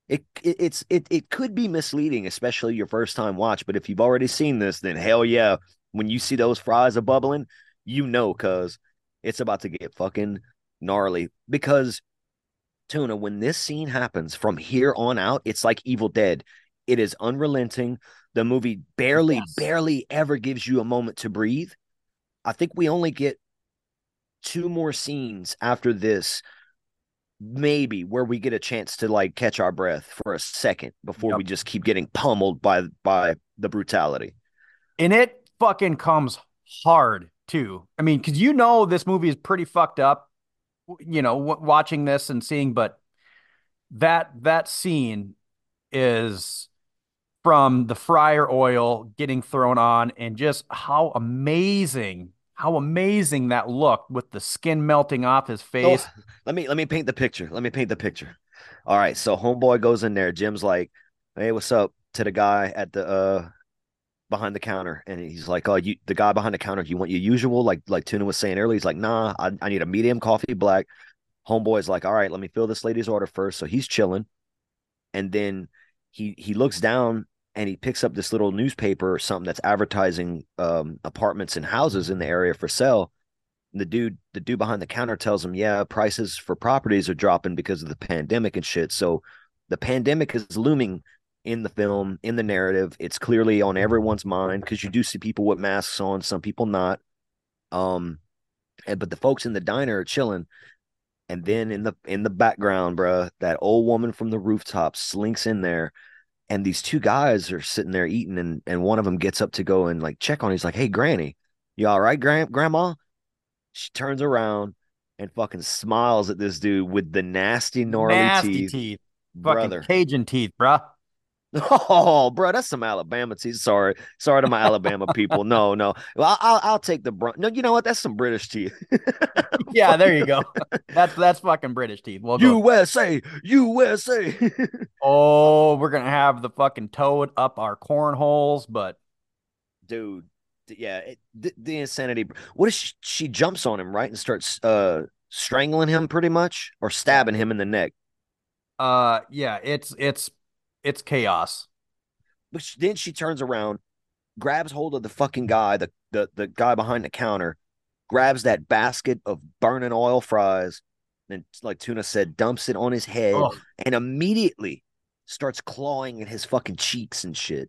It could be misleading, especially your first time watch. But if you've already seen this, then hell yeah, when you see those fries are bubbling, cuz it's about to get fucking gnarly. Because Tuna, when this scene happens from here on out, it's like Evil Dead. It is unrelenting. The movie barely ever gives you a moment to breathe. I think we only get two more scenes after this, maybe, where we get a chance to like catch our breath for a second before we just keep getting pummeled by the brutality. And it fucking comes hard too. I mean, because this movie is pretty fucked up, watching this and seeing, but that scene is from the fryer oil getting thrown on, and just how amazing that looked with the skin melting off his face. Oh, let me paint the picture. All right, so homeboy goes in there. Jim's like, "Hey, what's up?" to the guy at the behind the counter, and he's like, "Oh, the guy behind the counter, do you want your usual?" Like Tuna was saying earlier, he's like, "Nah, I need a medium coffee black." Homeboy's like, "All right, let me fill this lady's order first." So he's chilling, and then he looks down and he picks up this little newspaper or something that's advertising apartments and houses in the area for sale. And the dude behind the counter tells him, "Yeah, prices for properties are dropping because of the pandemic and shit." So the pandemic is looming in the film, in the narrative. It's clearly on everyone's mind because you do see people with masks on, some people not. But the folks in the diner are chilling. And then in the background, bruh, that old woman from the rooftop slinks in there, and these two guys are sitting there eating, and one of them gets up to go and like check on. He's like, "Hey, Granny, you all right, Grandma?" She turns around and fucking smiles at this dude with the nasty, gnarly teeth. Fucking Cajun teeth, bruh. Oh, bro, that's some Alabama teeth. Sorry to my Alabama people. No. Well, I'll take the brunt. No, you know what? That's some British teeth. Yeah, there you go. That's fucking British teeth. We'll USA. Oh, we're gonna have the fucking toad up our cornholes, but dude, yeah, the insanity. What is she jumps on him, right, and starts strangling him pretty much, or stabbing him in the neck. Yeah, it's chaos. But then she turns around, grabs hold of the fucking guy, the guy behind the counter, grabs that basket of burning oil fries, and like Tuna said, dumps it on his head, and immediately starts clawing at his fucking cheeks and shit.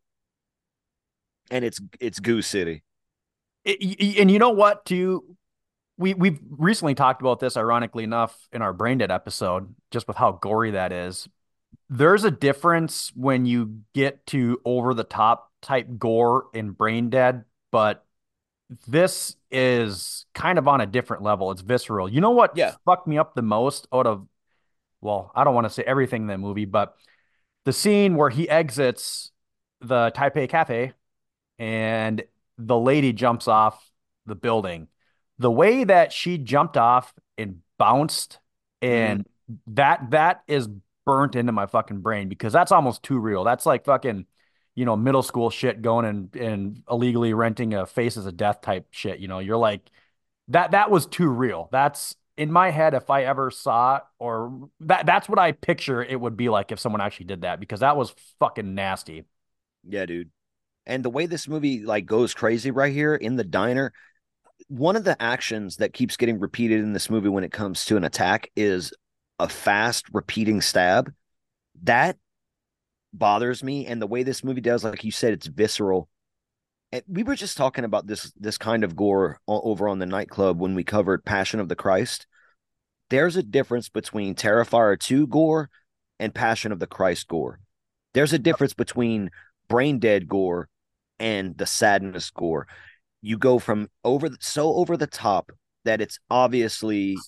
And it's Goo City. And you know what, too? We've recently talked about this, ironically enough, in our Brain Dead episode, just with how gory that is. There's a difference when you get to over the top type gore in Brain Dead, but this is kind of on a different level. It's visceral. You know what fucked me up the most out of, well, I don't want to say everything in the movie, but the scene where he exits the Taipei Cafe and the lady jumps off the building. The way that she jumped off and bounced, and that is burnt into my fucking brain, because that's almost too real. That's like fucking, middle school shit, going and illegally renting a Faces of Death type shit. You're like, that was too real. That's in my head. If I ever saw, or that's what I picture it would be like if someone actually did that, because that was fucking nasty. Yeah, dude. And the way this movie like goes crazy right here in the diner, one of the actions that keeps getting repeated in this movie when it comes to an attack is a fast repeating stab. That bothers me. And the way this movie does, like you said, it's visceral. And we were just talking about this kind of gore over on the nightclub when we covered Passion of the Christ. There's a difference between Terrifier 2 gore and Passion of the Christ gore. There's a difference between Brain Dead gore and the Sadness gore. You go from over the top that it's obviously,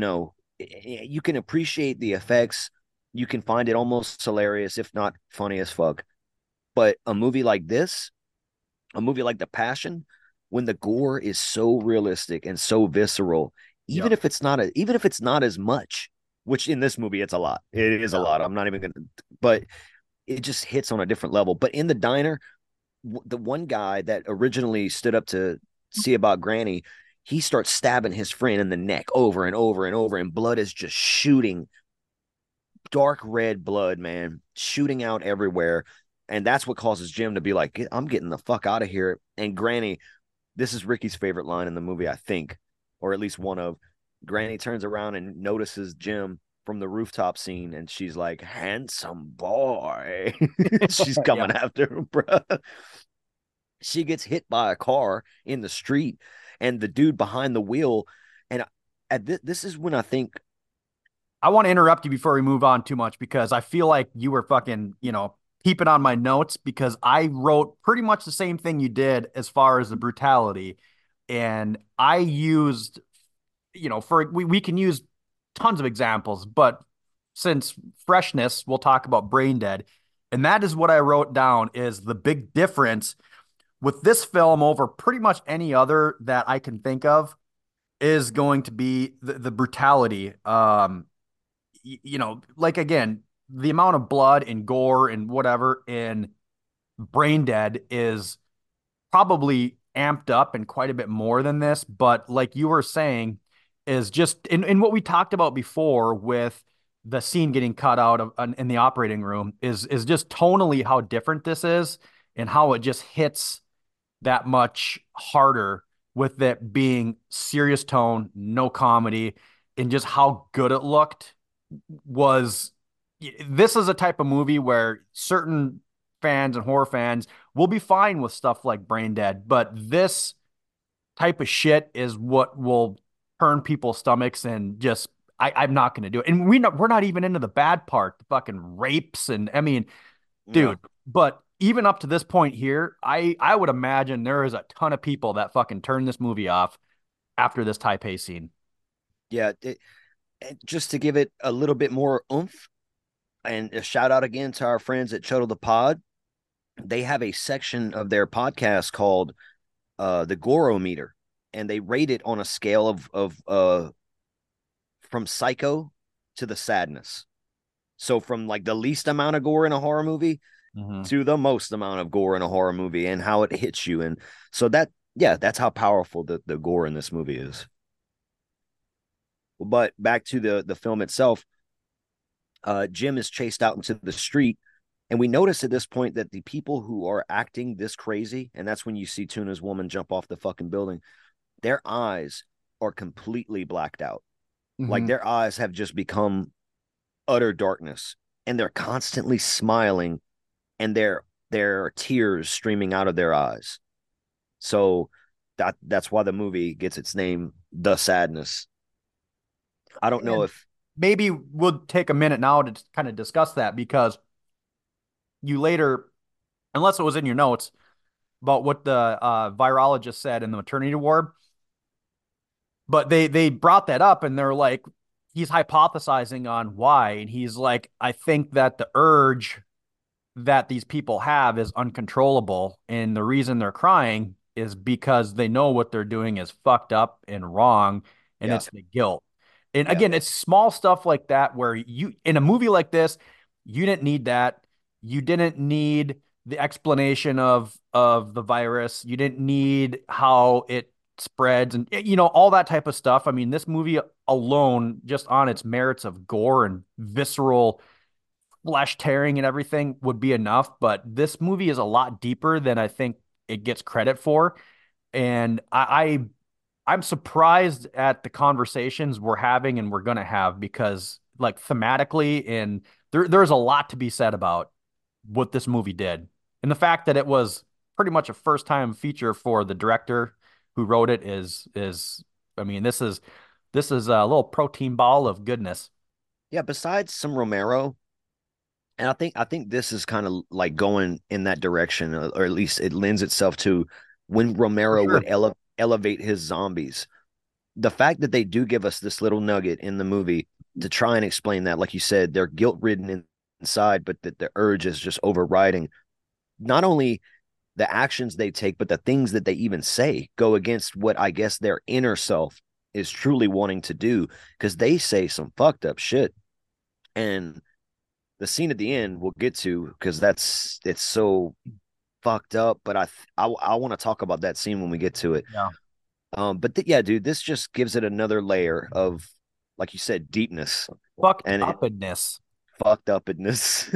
you can appreciate the effects. You can find it almost hilarious, if not funny as fuck. But a movie like this, a movie like The Passion, when the gore is so realistic and so visceral, even if it's not as much, which in this movie it's a lot. It is a lot. I'm not even gonna, but it just hits on a different level. But in the diner, the one guy that originally stood up to see about Granny, he starts stabbing his friend in the neck over and over and over, and blood is just shooting dark red blood, man, shooting out everywhere. And that's what causes Jim to be like, I'm getting the fuck out of here. And Granny, this is Ricky's favorite line in the movie, I think, or at least one of. Granny turns around and notices Jim from the rooftop scene, and she's like, handsome boy. She's coming after him, bro. She gets hit by a car in the street, and the dude behind the wheel. And this is when I think. I want to interrupt you before we move on too much, because I feel like you were fucking, keeping on my notes, because I wrote pretty much the same thing you did as far as the brutality. And I used, we can use tons of examples, but since freshness, we'll talk about Brain Dead. And that is what I wrote down is the big difference with this film over pretty much any other that I can think of is going to be the brutality. Like, again, the amount of blood and gore and whatever in Brain Dead is probably amped up and quite a bit more than this. But like you were saying, is just in what we talked about before with the scene getting cut out of in the operating room is just tonally how different this is and how it just hits that much harder with it being serious tone, no comedy, and just how good it looked was. This is a type of movie where certain fans and horror fans will be fine with stuff like Brain Dead, but this type of shit is what will turn people's stomachs and just I'm not going to do it. And we're not even into the bad part, the fucking rapes and I mean, dude. Yeah. But even up to this point here, I would imagine there is a ton of people that fucking turn this movie off after this Taipei scene. Yeah, just to give it a little bit more oomph, and a shout out again to our friends at Chotto the Pod. They have a section of their podcast called the Gorometer, and they rate it on a scale of from psycho to the sadness. So from like the least amount of gore in a horror movie to the most amount of gore in a horror movie and how it hits you. And so that's how powerful the gore in this movie is. But back to the film itself, Jim is chased out into the street. And we notice at this point that the people who are acting this crazy, and that's when you see Tuna's woman jump off the fucking building, their eyes are completely blacked out. Like their eyes have just become utter darkness, and they're constantly smiling, and there are tears streaming out of their eyes. So that's why the movie gets its name, The Sadness. I don't know if maybe we'll take a minute now to kind of discuss that, because you later, unless it was in your notes, about what the virologist said in the maternity ward, but they brought that up and they're like, he's hypothesizing on why. And he's like, I think that the urge that these people have is uncontrollable. And the reason they're crying is because they know what they're doing is fucked up and wrong. And it's the guilt. And again, it's small stuff like that where you, in a movie like this, you didn't need that. You didn't need the explanation of the virus. You didn't need how it spreads and, all that type of stuff. I mean, this movie alone, just on its merits of gore and visceral flesh tearing and everything, would be enough. But this movie is a lot deeper than I think it gets credit for. And I'm surprised at the conversations we're having and we're going to have, because like thematically, and there's a lot to be said about what this movie did. And the fact that it was pretty much a first time feature for the director who wrote it is, I mean, this is a little protein ball of goodness. Yeah. Besides some Romero, and I think this is kind of like going in that direction, or at least it lends itself to when Romero would elevate his zombies. The fact that they do give us this little nugget in the movie to try and explain that, like you said, they're guilt-ridden inside, but that the urge is just overriding. Not only the actions they take, but the things that they even say go against what I guess their inner self is truly wanting to do, because they say some fucked up shit. And the scene at the end we'll get to, because it's so fucked up, but I want to talk about that scene when we get to it. Yeah. But dude, this just gives it another layer of, like you said, deepness. Fucked upness. fucked up in this.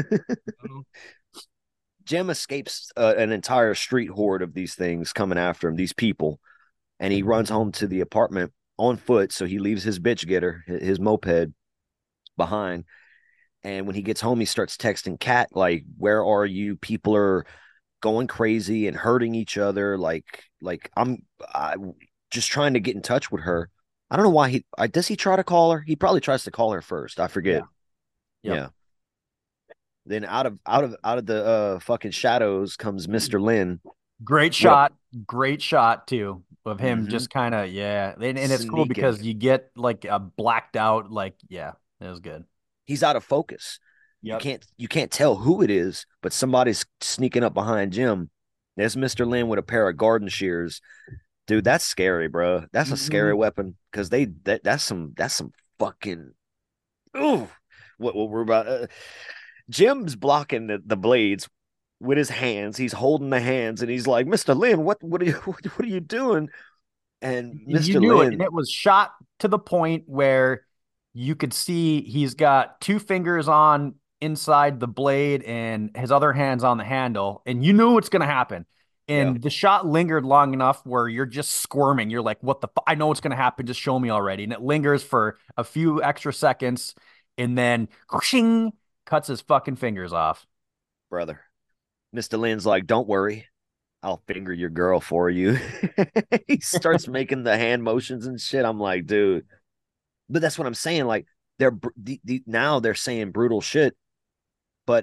Jim escapes an entire street horde of these things coming after him, these people, and he runs home to the apartment on foot. So he leaves his bitch getter, his moped, behind. And when he gets home, he starts texting Kat, like, "Where are you? People are going crazy and hurting each other. Like I just trying to get in touch with her." I don't know why does he try to call her? He probably tries to call her first. I forget. Yeah. Yep. Yeah. Then out of the fucking shadows comes Mr. Lin. Great shot too of him just kind of and it's cool because you get like a blacked out it was good. He's out of focus. Yep. You can't tell who it is, but somebody's sneaking up behind Jim. There's Mr. Lin with a pair of garden shears. Dude, that's scary, bro. That's a scary weapon because that's some fucking what we're about. Jim's blocking the blades with his hands. He's holding the hands and he's like, "Mr. Lin, what are you doing?" And Mr. Lin, and it was shot to the point where you could see he's got two fingers on inside the blade and his other hand's on the handle, and you knew what's going to happen. And the shot lingered long enough where you're just squirming. You're like, what the I know what's going to happen. Just show me already. And it lingers for a few extra seconds and then cuts his fucking fingers off. Brother, Mr. Lin's like, "Don't worry. I'll finger your girl for you." He starts making the hand motions and shit. I'm like, dude. But that's what I'm saying. Like, now they're saying brutal shit. But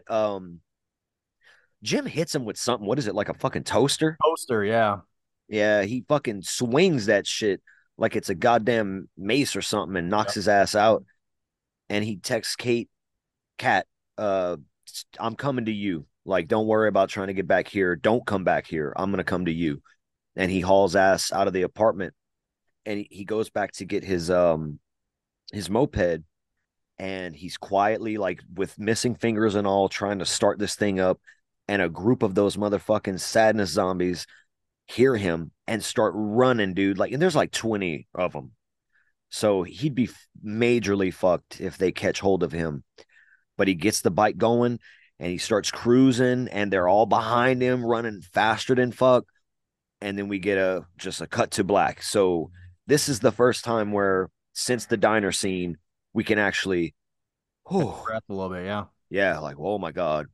Jim hits him with something. What is it? Like a fucking toaster? Toaster, yeah. Yeah, he fucking swings that shit like it's a goddamn mace or something and knocks his ass out. And he texts Kat, "I'm coming to you. Like, don't worry about trying to get back here. Don't come back here. I'm going to come to you." And he hauls ass out of the apartment and he goes back to get his moped, and he's quietly, like, with missing fingers and all, trying to start this thing up. And a group of those motherfucking sadness zombies hear him and start running, dude. Like, and there's like 20 of them. So he'd be majorly fucked if they catch hold of him. But he gets the bike going and he starts cruising, and they're all behind him running faster than fuck. And then we get just a cut to black. So this is the first time where, since the diner scene, we can actually breath a little bit. Yeah, like, oh my God.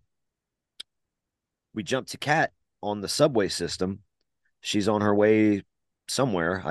We jump to Kat on the subway system. She's on her way somewhere,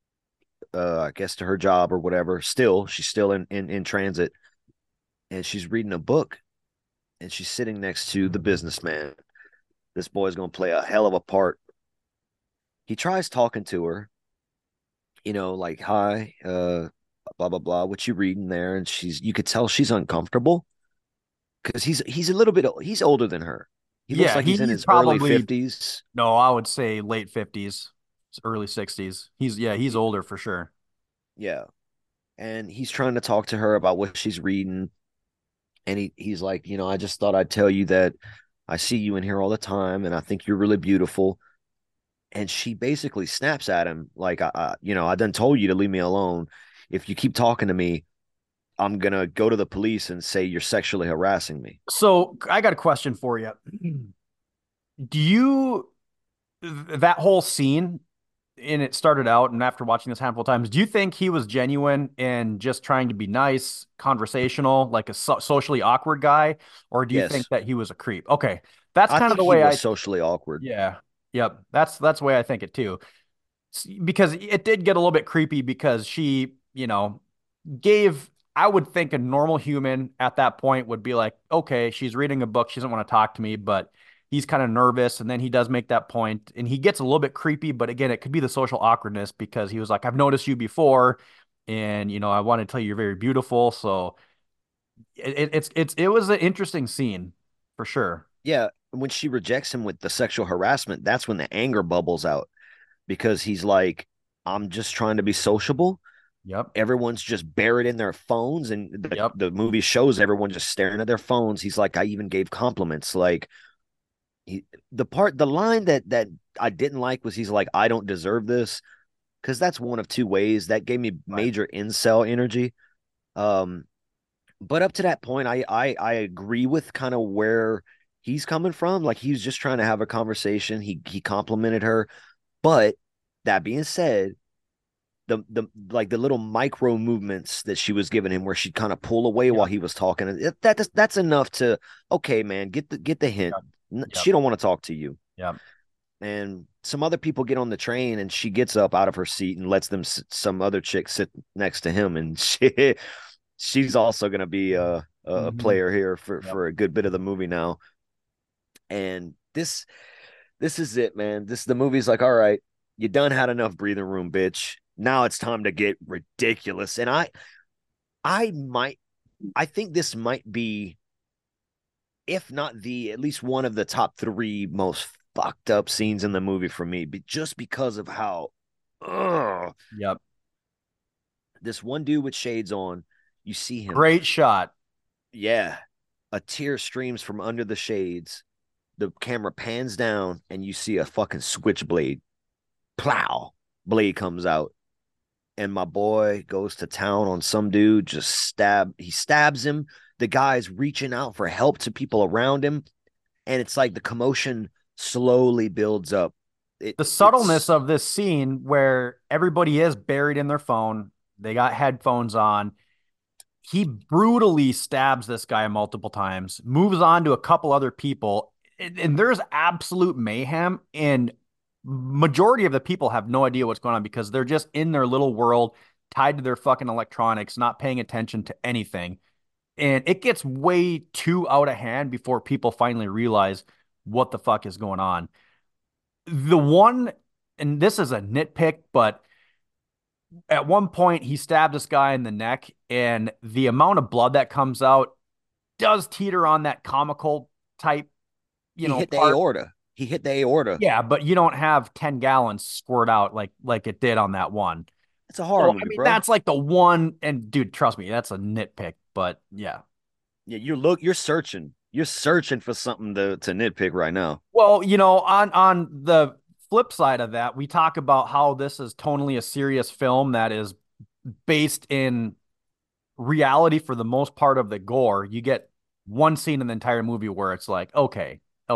I guess to her job or whatever. She's still in transit, and she's reading a book, and she's sitting next to the businessman. This boy's gonna play a hell of a part. He tries talking to her, like, "Hi, blah blah blah, what you reading there?" And you could tell she's uncomfortable because he's a little bit, he's older than her. He looks like he's in his early 50s. No, I would say late 50s, early 60s. He's older for sure. Yeah. And he's trying to talk to her about what she's reading. And he's like, "I just thought I'd tell you that I see you in here all the time, and I think you're really beautiful." And she basically snaps at him like, I done told you to leave me alone. If you keep talking to me, I'm going to go to the police and say you're sexually harassing me. So I got a question for you. That whole scene, and it started out, and after watching this handful of times, do you think he was genuine and just trying to be nice, conversational, like a socially awkward guy? Or do you think that he was a creep? Okay. That's kind of the way socially awkward. Yeah. Yep. That's the way I think it too. Because it did get a little bit creepy because she, gave, I would think a normal human at that point would be like, okay, she's reading a book. She doesn't want to talk to me, but he's kind of nervous. And then he does make that point and he gets a little bit creepy, but again, it could be the social awkwardness because he was like, "I've noticed you before. And, I want to tell you you're very beautiful." So it was an interesting scene for sure. Yeah. When she rejects him with the sexual harassment, that's when the anger bubbles out because he's like, "I'm just trying to be sociable." Yep. Everyone's just buried in their phones, and the movie shows everyone just staring at their phones. He's like, "I even gave compliments." Like, the line that I didn't like was he's like, "I don't deserve this," because that's one of two ways that gave me major incel energy. But up to that point, I agree with kind of where he's coming from. Like he was just trying to have a conversation. He complimented her. But that being said, the like the little micro movements that she was giving him where she'd kind of pull away while he was talking, that's enough to, okay, man, get the hint. She don't want to talk to you. Yeah. And some other people get on the train and she gets up out of her seat and lets them some other chick sit next to him, and she's also going to be a player here for a good bit of the movie now. And this is it, man. The movie's like, all right, you done had enough breathing room, bitch. Now it's time to get ridiculous. And I think this might be, if not at least one of the top 3 most fucked up scenes in the movie for me, but just because of how Yep. This one dude with shades on, you see him. Great shot. Yeah. A tear streams from under the shades. The camera pans down and you see a fucking switchblade. Plow. Blade comes out. And my boy goes to town on some dude, he stabs him. The guy's reaching out for help to people around him. And it's like the commotion slowly builds up. The subtleness of this scene where everybody is buried in their phone. They got headphones on. He brutally stabs this guy multiple times, moves on to a couple other people, and there's absolute mayhem. And majority of the people have no idea what's going on because they're just in their little world, tied to their fucking electronics, not paying attention to anything. And it gets way too out of hand before people finally realize what the fuck is going on. The one, and this is a nitpick, but at one point he stabbed this guy in the neck, and the amount of blood that comes out does teeter on that comical type, he hit the aorta. He hit the aorta. Yeah, but you don't have 10 gallons squirt out like it did on that one. It's a horror movie, bro. That's like the one, and dude, trust me, that's a nitpick, but yeah. Yeah, you're searching. You're searching for something to nitpick right now. Well, on the flip side of that, we talk about how this is tonally a serious film that is based in reality for the most part of the gore. You get one scene in the entire movie where it's like, okay.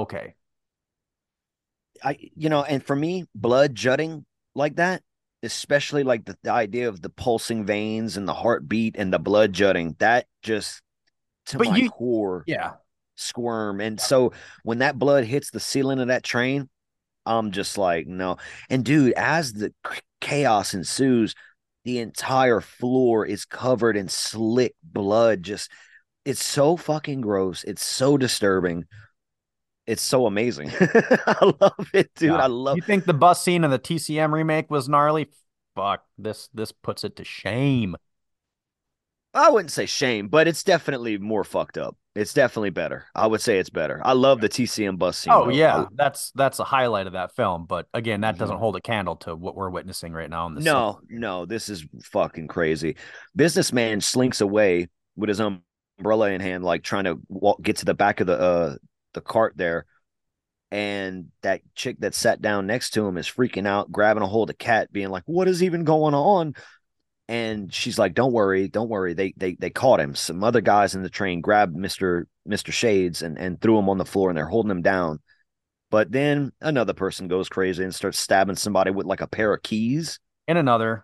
And for me, blood jutting like that, especially like the idea of the pulsing veins and the heartbeat and the blood jutting, that just core squirm. And so when that blood hits the ceiling of that train, I'm just like, no. And dude, as the chaos ensues, the entire floor is covered in slick blood. It's so fucking gross. It's so disturbing. It's so amazing. I love it, dude. Yeah. I love. You think the bus scene in the TCM remake was gnarly? Fuck, this puts it to shame. I wouldn't say shame, but it's definitely more fucked up. It's definitely better. I would say it's better. I love the TCM bus scene. Oh, yeah. That's a highlight of that film. But again, that doesn't hold a candle to what we're witnessing right now. No, this is fucking crazy. Businessman slinks away with his umbrella in hand, like trying to get to the back of the cart there. And that chick that sat down next to him is freaking out, grabbing a hold of Cat, being like, what is even going on? And she's like, don't worry. They caught him. Some other guys in the train grabbed Mr. Shades and threw him on the floor, and they're holding him down. But then another person goes crazy and starts stabbing somebody with like a pair of keys. And another.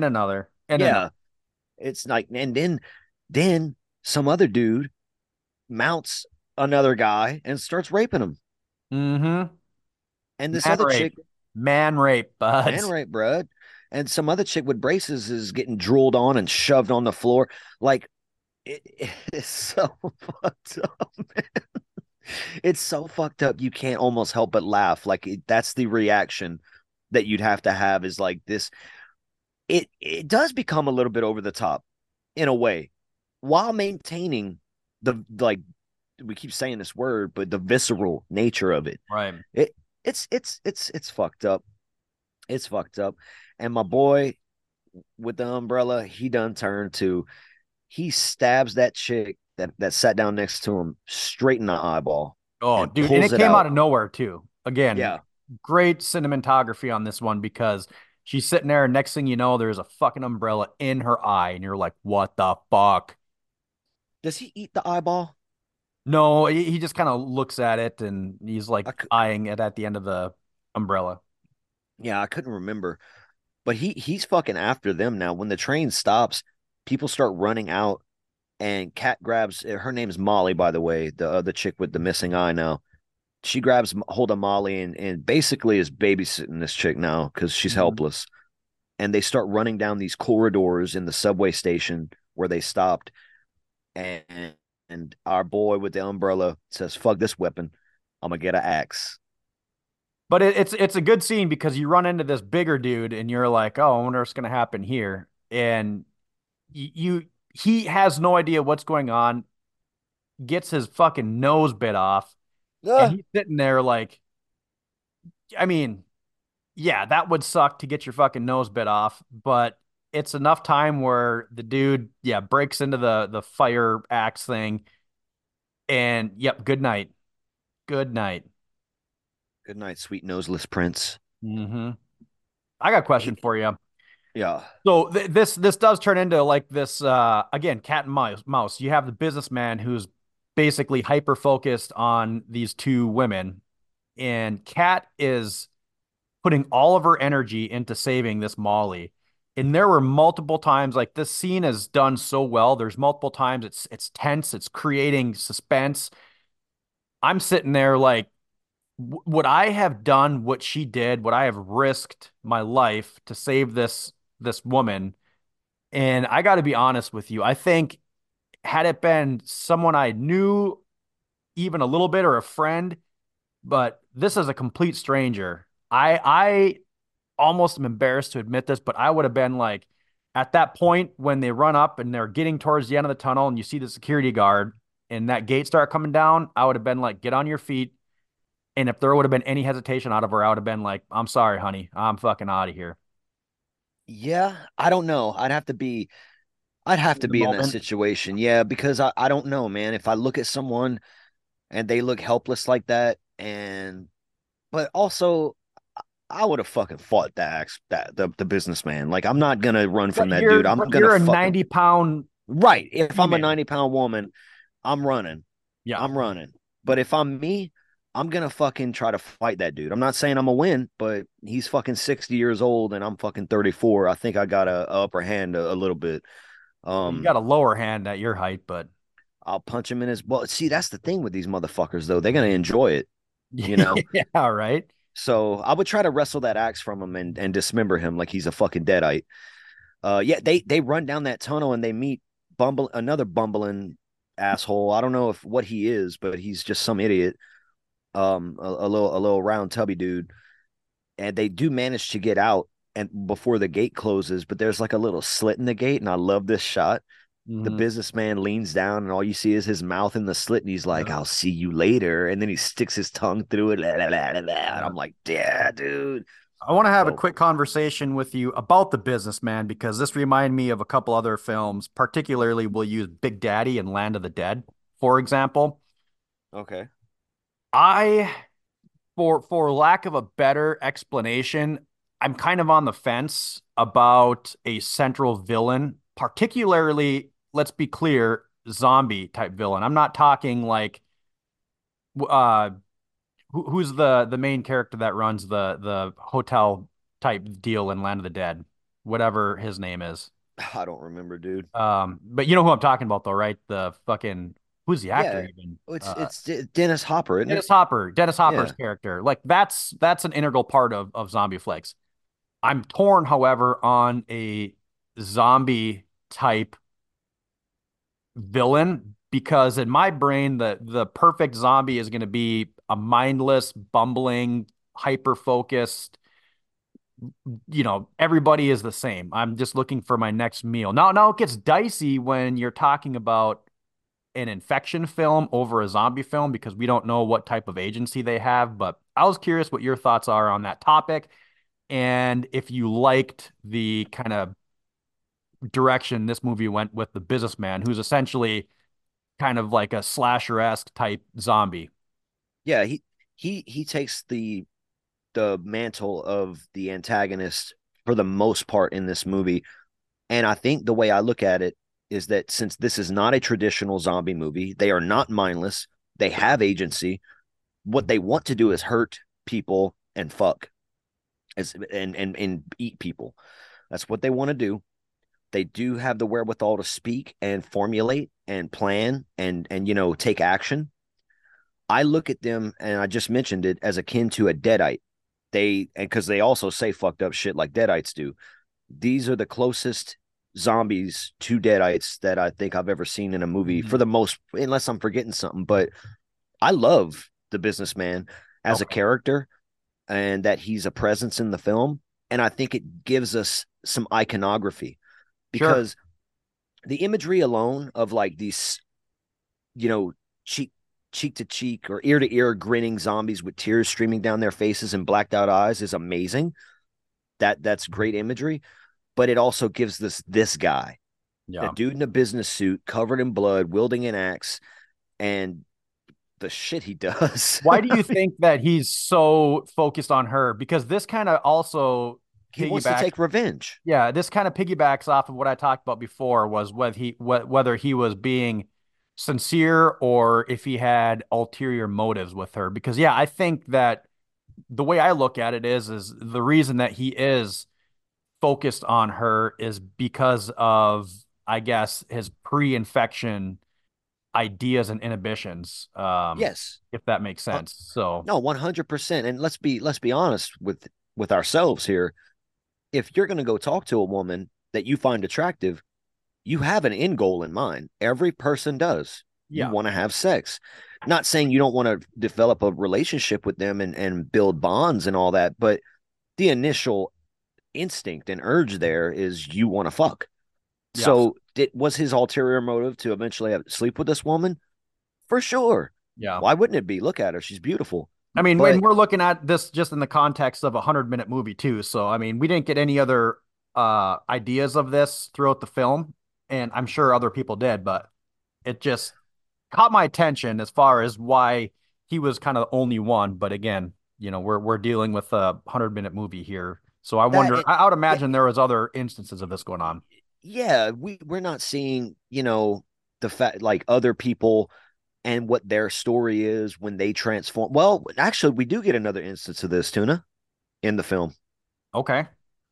It's like, and then some other dude mounts another guy and starts raping him. Mm-hmm. And this other chick. Man rape, bud. Man rape, bud. And some other chick with braces is getting drooled on and shoved on the floor. Like, it's so fucked up, man. It's so fucked up. You can't almost help but laugh. Like, that's the reaction that you'd have to have, is like this. It does become a little bit over the top in a way, while maintaining like, we keep saying this word, but the visceral nature of it. Right. It's fucked up. It's fucked up. And my boy with the umbrella, he done turned to, he stabs that chick that sat down next to him straight in the eyeball. Oh, dude. And it came out of nowhere too. Again, yeah. Great cinematography on this one, because she's sitting there, and next thing you know, there's a fucking umbrella in her eye, and you're like, what the fuck? Does he eat the eyeball? No, he just kind of looks at it and he's like I cou- eyeing it at the end of the umbrella. yeah, I couldn't remember. But he's fucking after them now. When the train stops, people start running out, and Kat grabs her name's Molly, by the way, the chick with the missing eye now. She grabs hold of Molly and basically is babysitting this chick now because she's Mhm. helpless. And they start running down these corridors in the subway station where they stopped. And and our boy with the umbrella says, "Fuck this weapon. I'm gonna get an axe." But it's a good scene because you run into this bigger dude and you're like, oh, I wonder what's gonna happen here. And he has no idea what's going on, gets his fucking nose bit off, and Ah. he's sitting there like, I mean, yeah, that would suck to get your fucking nose bit off, but it's enough time where the dude, yeah, breaks into the fire axe thing, and yep, good night, good night. Good night, sweet noseless prince. Mm-hmm. I got a question for you. Yeah. So this does turn into like this again, cat and mouse. You have the businessman who's basically hyper focused on these two women, and Kat is putting all of her energy into saving this Molly. And there were multiple times, like this scene is done so well. There's multiple times it's tense, it's creating suspense. I'm sitting there like, would I have done what she did? Would I have risked my life to save this woman? And I got to be honest with you. I think had it been someone I knew even a little bit or a friend, but this is a complete stranger. I almost am embarrassed to admit this, but I would have been like, at that point when they run up and they're getting towards the end of the tunnel and you see the security guard and that gate start coming down, I would have been like, get on your feet. And if there would have been any hesitation out of her, I would have been like, I'm sorry, honey. I'm fucking out of here. Yeah, I don't know. I'd have In to the be in that moment. situation. Yeah, because I don't know, man. If I look at someone and they look helpless like that, and but also I would have fucking fought the businessman. Like I'm not gonna run from But that dude. you're I'm but gonna you're a fucking 90-pound right. If I'm a female. 90-pound woman, I'm running. Yeah. I'm running. But if I'm me, I'm gonna fucking try to fight that dude. I'm not saying I'm gonna win, but he's fucking 60 years old and I'm fucking 34. I think I got a upper hand a little bit. Well, you got Um, a lower hand at your height, but I'll punch him in his well. See, that's the thing with these motherfuckers, though. They're gonna enjoy it, you know. yeah, right. So I would try to wrestle that axe from him and dismember him like he's a fucking deadite. Yeah, they run down that tunnel and they meet another bumbling asshole. I don't know if what he is, but he's just some idiot. A little round tubby dude, and they do manage to get out and before the gate closes, but there's like a little slit in the gate, and I love this shot. The Mhm. businessman leans down and all you see is his mouth in the slit and he's like, Yeah. I'll see you later. And then he sticks his tongue through it. And Yeah. I'm like, yeah, dude. I want to have a So quick conversation with you about The Businessman because this reminded me of a couple other films. Particularly, we'll use Big Daddy and Land of the Dead, for example. okay. I, for lack of a better explanation, I'm kind of on the fence about a central villain, particularly, let's be clear, zombie type villain. I'm not talking like uh who's the main character that runs the hotel type deal in Land of the Dead, whatever his name is. I don't remember, dude. But you know who I'm talking about though, right? The fucking who's the actor Yeah. even? It's Dennis Hopper, isn't it? Dennis Hopper. Dennis Hopper's Yeah. character. Like that's an integral part of zombie flicks. I'm torn, however, on a zombie type villain because in my brain the perfect zombie is going to be a mindless, bumbling, hyper focused, everybody is the same. I'm just looking for my next meal. Now it gets dicey when you're talking about an infection film over a zombie film because we don't know what type of agency they have, but I was curious what your thoughts are on that topic and if you liked the kind of direction this movie went with the businessman who's essentially kind of like a slasher-esque type zombie. Yeah, he takes the mantle of the antagonist for the most part in this movie. And I think the way I look at it is that since this is not a traditional zombie movie, they are not mindless. They have agency. What they want to do is hurt people and fuck and eat people. That's what they want to do. They do have the wherewithal to speak and formulate and plan and take action. I look at them, and I just mentioned it, as akin to a deadite. Because they also say fucked up shit like deadites do. These are the closest zombies to deadites that I think I've ever seen in a movie, for the most, unless I'm forgetting something. But I love the businessman as a character, and that he's a presence in the film. And I think it gives us some iconography, because the imagery alone of like these, cheek to cheek or ear to ear grinning zombies with tears streaming down their faces and blacked out eyes is amazing. That's great imagery, but it also gives this guy, the dude in a business suit covered in blood, wielding an axe, and the shit he does. Why do you think that he's so focused on her? Because this kind of also he wants to take revenge. Yeah, this kind of piggybacks off of what I talked about before, was whether he was being sincere or if he had ulterior motives with her. Because I think that the way I look at it is the reason that he is focused on her is because of, I guess, his pre-infection ideas and inhibitions. Yes, if that makes sense. So no, 100%. And let's be honest with ourselves here. If you're going to go talk to a woman that you find attractive, you have an end goal in mind. Every person does. You want to have sex. Not saying you don't want to develop a relationship with them and build bonds and all that, but the initial instinct and urge there is you want to fuck. Yeah. So was his ulterior motive to eventually sleep with this woman? For sure. Yeah. Why wouldn't it be? Look at her. She's beautiful. I mean, when we're looking at this just in the context of a 100-minute movie too. So, I mean, we didn't get any other ideas of this throughout the film, and I'm sure other people did, but it just caught my attention as far as why he was kind of the only one. But again, we're dealing with a 100-minute movie here. So I wonder, I would imagine there was other instances of this going on. Yeah, we're not seeing, the fact like other people and what their story is when they transform. Well, actually, we do get another instance of this, Tuna, in the film. Okay.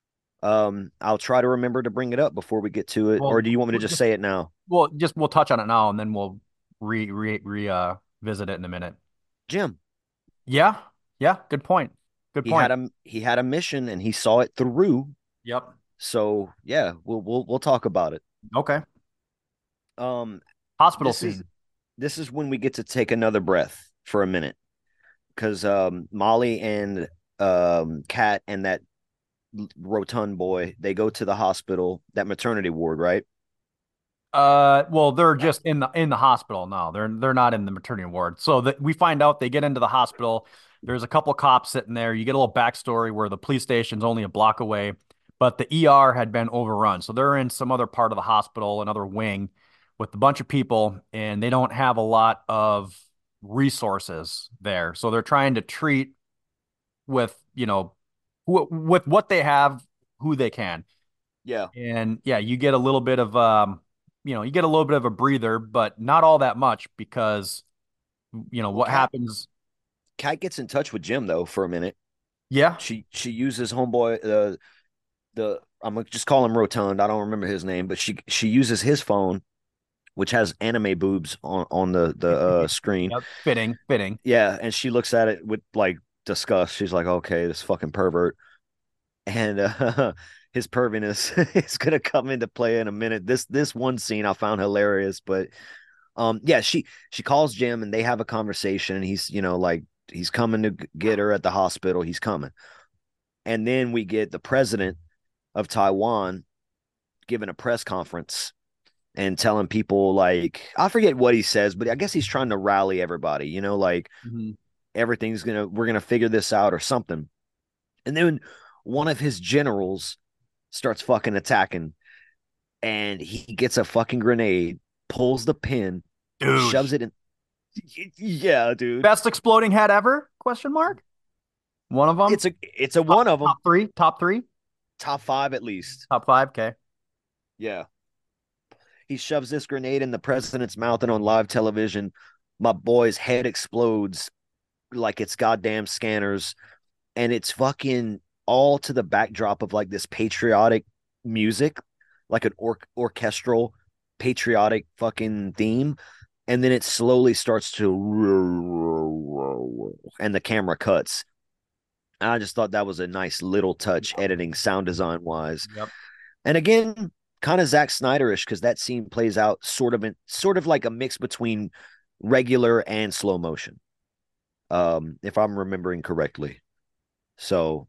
I'll try to remember to bring it up before we get to it, or do you want me to just say it now? We'll touch on it now, and then we'll revisit it in a minute. Jim. Yeah. Good point. He had a mission, and he saw it through. Yep. So yeah, we'll talk about it. Okay. Hospital scene. This is when we get to take another breath for a minute, because Molly and Kat and that rotund boy, they go to the hospital, that maternity ward, right? Well, they're just in the hospital now. They're not in the maternity ward. So that we find out they get into the hospital. There's a couple cops sitting there. You get a little backstory where the police station's only a block away, but the ER had been overrun. So they're in some other part of the hospital, another wing, with a bunch of people, and they don't have a lot of resources there. So they're trying to treat with, with what they have, who they can. Yeah. And you get a little bit of, you get a little bit of a breather, but not all that much, because, what happens. Kat gets in touch with Jim though for a minute. Yeah. She uses homeboy, I'm gonna just call him Rotund. I don't remember his name, but she uses his phone, which has anime boobs on the screen. Yep. Fitting. Yeah, and she looks at it with like disgust. She's like, okay, this fucking pervert. And his perviness is gonna come into play in a minute. This one scene I found hilarious, but she calls Jim and they have a conversation, and he's he's coming to get her at the hospital. He's coming. And then we get the president of Taiwan giving a press conference and telling people, like, I forget what he says, but I guess he's trying to rally everybody, we're going to figure this out or something. And then one of his generals starts fucking attacking, and he gets a fucking grenade, pulls the pin, dude, shoves it in. Yeah, dude. Best exploding head ever? Question mark. One of them. It's a one of them. Top three. Top five at least. Top five. Okay. Yeah. He shoves this grenade in the president's mouth, and on live television, my boy's head explodes like it's goddamn scanners. And it's fucking all to the backdrop of like this patriotic music, like an orchestral patriotic fucking theme. And then it slowly starts to, and the camera cuts. And I just thought that was a nice little touch, editing, sound design wise. Yep. And again, kind of Zack Snyderish, because that scene plays out sort of like a mix between regular and slow motion, if I'm remembering correctly. So,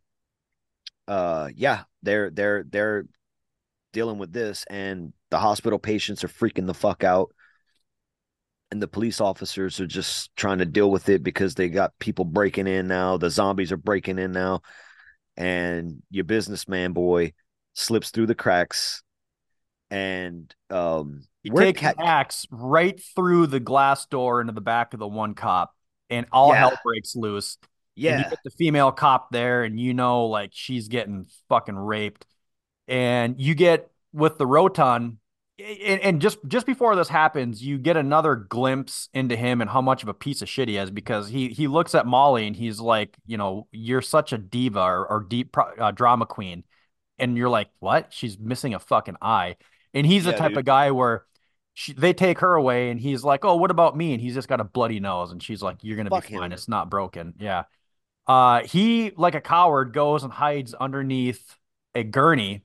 yeah, they're dealing with this, and the hospital patients are freaking the fuck out, and the police officers are just trying to deal with it because they got people breaking in now. The zombies are breaking in now, and your businessman boy slips through the cracks, and he takes an axe right through the glass door into the back of the one cop, and all hell breaks loose. Yeah. And you get the female cop there, and like she's getting fucking raped. And you get with the Roton, and just before this happens, you get another glimpse into him and how much of a piece of shit he is, because he looks at Molly and he's like, you're such a diva or deep drama queen. And you're like, what? She's missing a fucking eye. And he's the type of guy where they take her away and he's like, oh, what about me? And he's just got a bloody nose. And she's like, you're going to be fine. It's not broken. Yeah. He, like a coward, goes and hides underneath a gurney.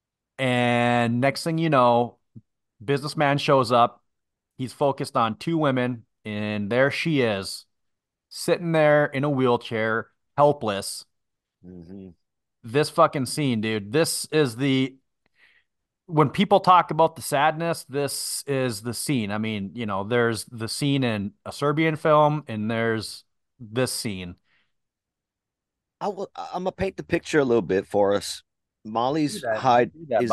And next thing you know, businessman shows up. He's focused on two women. And there she is, sitting there in a wheelchair, helpless. Mm-hmm. This fucking scene, dude. This is when people talk about the sadness, this is the scene. I mean, there's the scene in a Serbian film, and there's this scene. I'm gonna paint the picture a little bit for us. Molly's hide is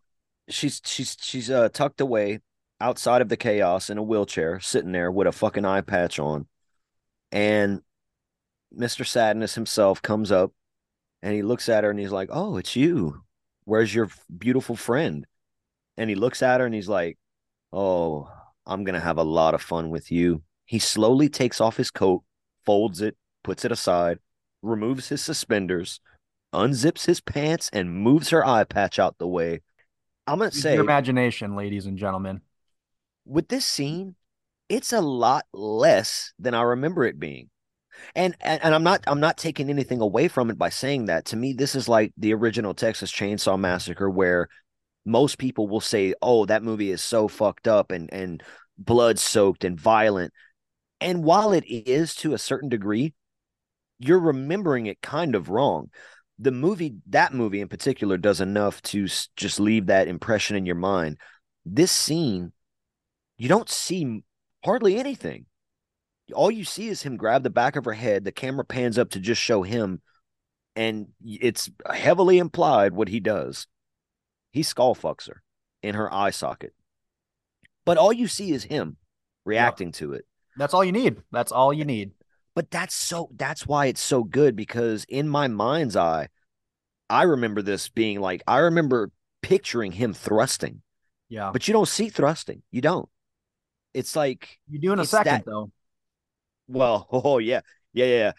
she's tucked away outside of the chaos in a wheelchair, sitting there with a fucking eye patch on. And Mr. Sadness himself comes up and he looks at her and he's like, "Oh, it's you. Where's your beautiful friend?" And he looks at her and he's like, "Oh, I'm going to have a lot of fun with you." He slowly takes off his coat, folds it, puts it aside, removes his suspenders, unzips his pants, and moves her eye patch out the way. I'm going to say, your imagination, ladies and gentlemen. With this scene, it's a lot less than I remember it being. And I'm not taking anything away from it by saying that. To me, this is like the original Texas Chainsaw Massacre, where most people will say, "Oh, that movie is so fucked up and blood soaked and violent." And while it is to a certain degree, you're remembering it kind of wrong. That movie in particular, does enough to just leave that impression in your mind. This scene, you don't see hardly anything. All you see is him grab the back of her head. The camera pans up to just show him, and it's heavily implied what he does. He skull fucks her in her eye socket. But all you see is him reacting to it. That's all you need. That's all you need. But that's why it's so good, because in my mind's eye, I remember this being like, I remember picturing him thrusting. Yeah. But you don't see thrusting. You don't. It's like, you do in a second, though. Well, oh yeah. Yeah.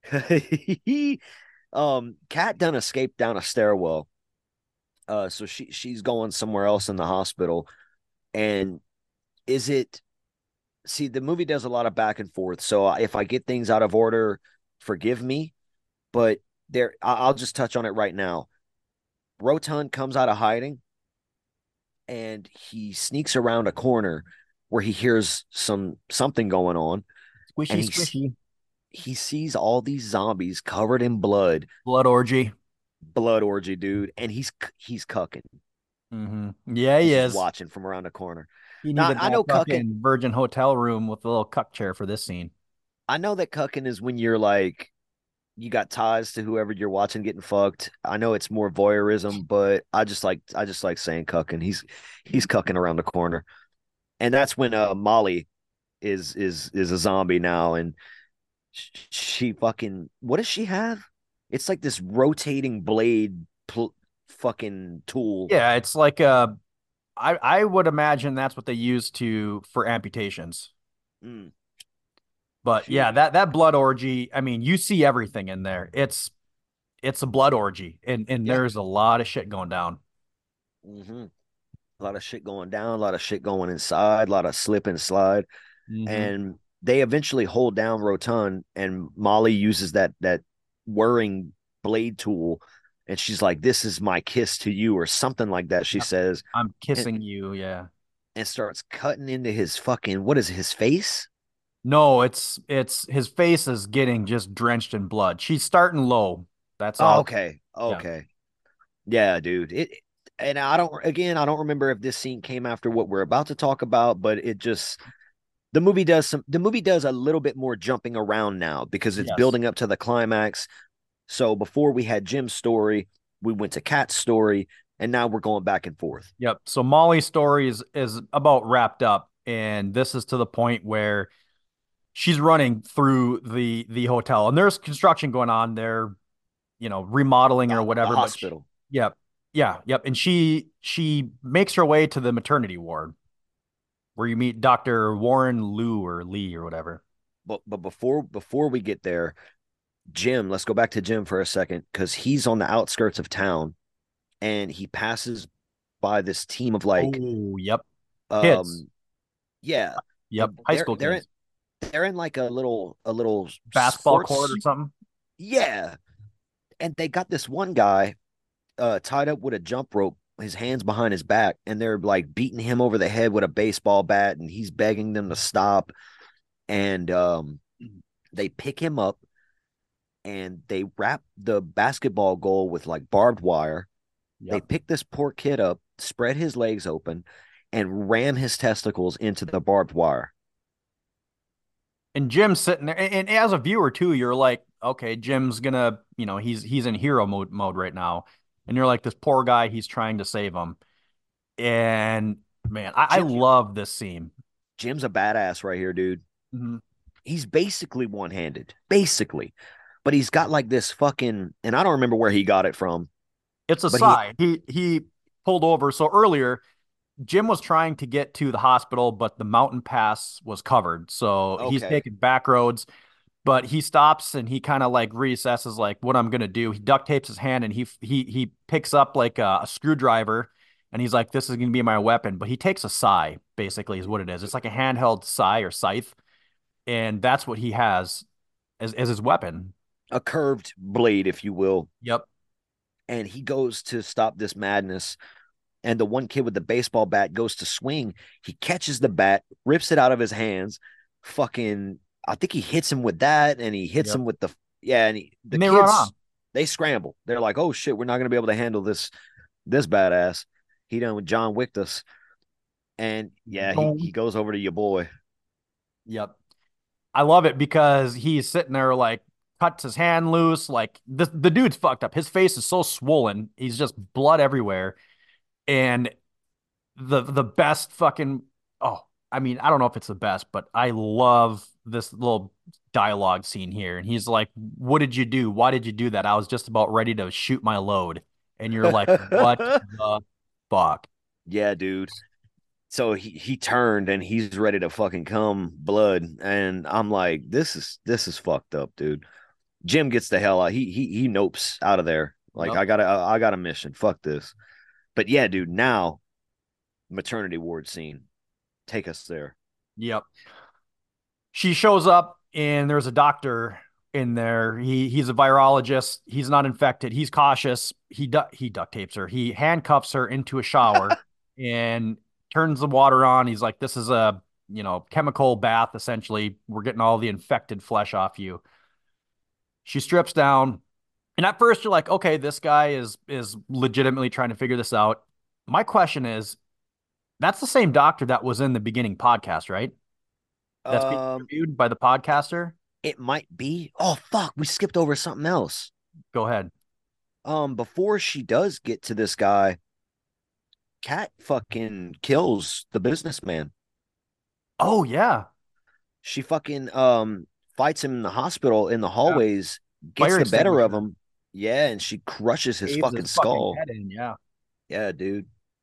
Kat done escaped down a stairwell. So she's going somewhere else in the hospital. And see, the movie does a lot of back and forth. So if I get things out of order, forgive me. But I'll just touch on it right now. Rotund comes out of hiding, and he sneaks around a corner where he hears something going on. Squishy. He sees all these zombies covered in blood. Blood orgy, dude. And he's cucking. Mm-hmm. Yeah, he is watching from around the corner. I know cucking Virgin hotel room with a little cuck chair for this scene. I know that cucking is when you're like, you got ties to whoever you're watching getting fucked. I know it's more voyeurism, but I just like saying cucking. He's cucking around the corner. And that's when Molly is a zombie now, and she fucking, what does she have? It's like this rotating blade fucking tool. Yeah, it's like a I would imagine that's what they use for amputations. Mm, But shoot. yeah, that blood orgy, I mean, you see everything in there. It's a blood orgy, and Yeah. there's a lot of shit going down. Hmm. A lot of shit going down, a lot of shit going inside, a lot of slip and slide. Mm-hmm. And they eventually hold down Rotund, and Molly uses that whirring blade tool, and she's like, "This is my kiss to you," or something like that. She Yep. says, I'm and, kissing you, yeah. and starts cutting into his fucking what is it, his face? No, it's his face is getting just drenched in blood. She's starting low. That's Oh, all. okay, Yeah. okay, yeah, dude. And I don't remember if this scene came after what we're about to talk about, but it just the movie does a little bit more jumping around now because it's Yes. building up to the climax. So before we had Jim's story, we went to Kat's story, and now we're going back and forth. Yep. So Molly's story is about wrapped up, and this is to the point where she's running through the hotel, and there's construction going on. They're, remodeling or The whatever. But hospital. yep, yeah, yep. And she makes her way to the maternity ward where you meet Dr. Warren Liu or Lee or whatever. But before we get there, Jim, let's go back to Jim for a second because he's on the outskirts of town and he passes by this team of like Oh, yep. Kids. um yeah, Yep. and High school they're in kids. they're in like a little Basketball sports, court or something. yeah, and they got this one guy tied up with a jump rope, his hands behind his back, and they're like beating him over the head with a baseball bat, and he's begging them to stop. And they pick him up and they wrap the basketball goal with like barbed wire. They Yep. pick this poor kid up, spread his legs open, and ram his testicles into the barbed wire. And Jim's sitting there, and as a viewer too, you're like, okay, Jim's gonna, he's in hero mode right now, and you're like, this poor guy, he's trying to save him, and man, I Jim, love this scene. Jim's a badass right here, dude. Mm-hmm. He's basically one handed, basically, but he's got like this fucking, and I don't remember where he got it from, It's a but he, sigh. He pulled over. So earlier, Jim was trying to get to the hospital, but the mountain pass was covered, so he's okay, taking back roads. But he stops and he kind of like reassesses like what I'm gonna do. He duct tapes his hand and he picks up like a screwdriver and he's like, this is gonna be my weapon. But he takes a sai, basically, is what it is. It's like a handheld sai or scythe, and that's what he has as his weapon. a curved blade, if you will. Yep. And he goes to stop this madness. And the one kid with the baseball bat goes to swing. He catches the bat, rips it out of his hands. Fucking, I think he hits him with that, and he hits Yep. him with yeah. And the And they run kids, off. they scramble. They're like, "Oh shit, we're not gonna be able to handle this badass." He done with John Wicked us, and yeah, he Boom. goes over to your boy. Yep. I love it because he's sitting there like cuts his hand loose. Like the dude's fucked up. His face is so swollen. He's just blood everywhere. And the best fucking I mean, I don't know if it's the best, but I love this little dialogue scene here. And he's like, "What did you do? Why did you do that? I was just about ready to shoot my load." And you're like, "What the fuck?" Yeah, dude. So he turned and he's ready to fucking come blood, and I'm like, this is fucked up, dude. Jim gets the hell out. He nopes out of there. Like Yep. I got a mission. Fuck this. But yeah, dude. Now maternity ward scene. Take us there. Yep. She shows up and there's a doctor in there. He's a virologist. He's not infected. He's cautious. He duct tapes her. He handcuffs her into a shower and turns the water on. He's like, "This is a, chemical bath essentially. We're getting all the infected flesh off you." She strips down. And at first you're like, "Okay, this guy is legitimately trying to figure this out." My question is, that's the same doctor that was in the beginning podcast, right? That's being Um, interviewed by the podcaster. it might be. Oh fuck, we skipped over something else. Go ahead. Before she does get to this guy, Kat fucking kills the businessman. Oh yeah. She fucking fights him in the hospital in the Yeah. hallways, gets Fire the better of extinguisher. him. Yeah, and she crushes his Caves fucking his fucking skull. head in. Yeah. Yeah, dude.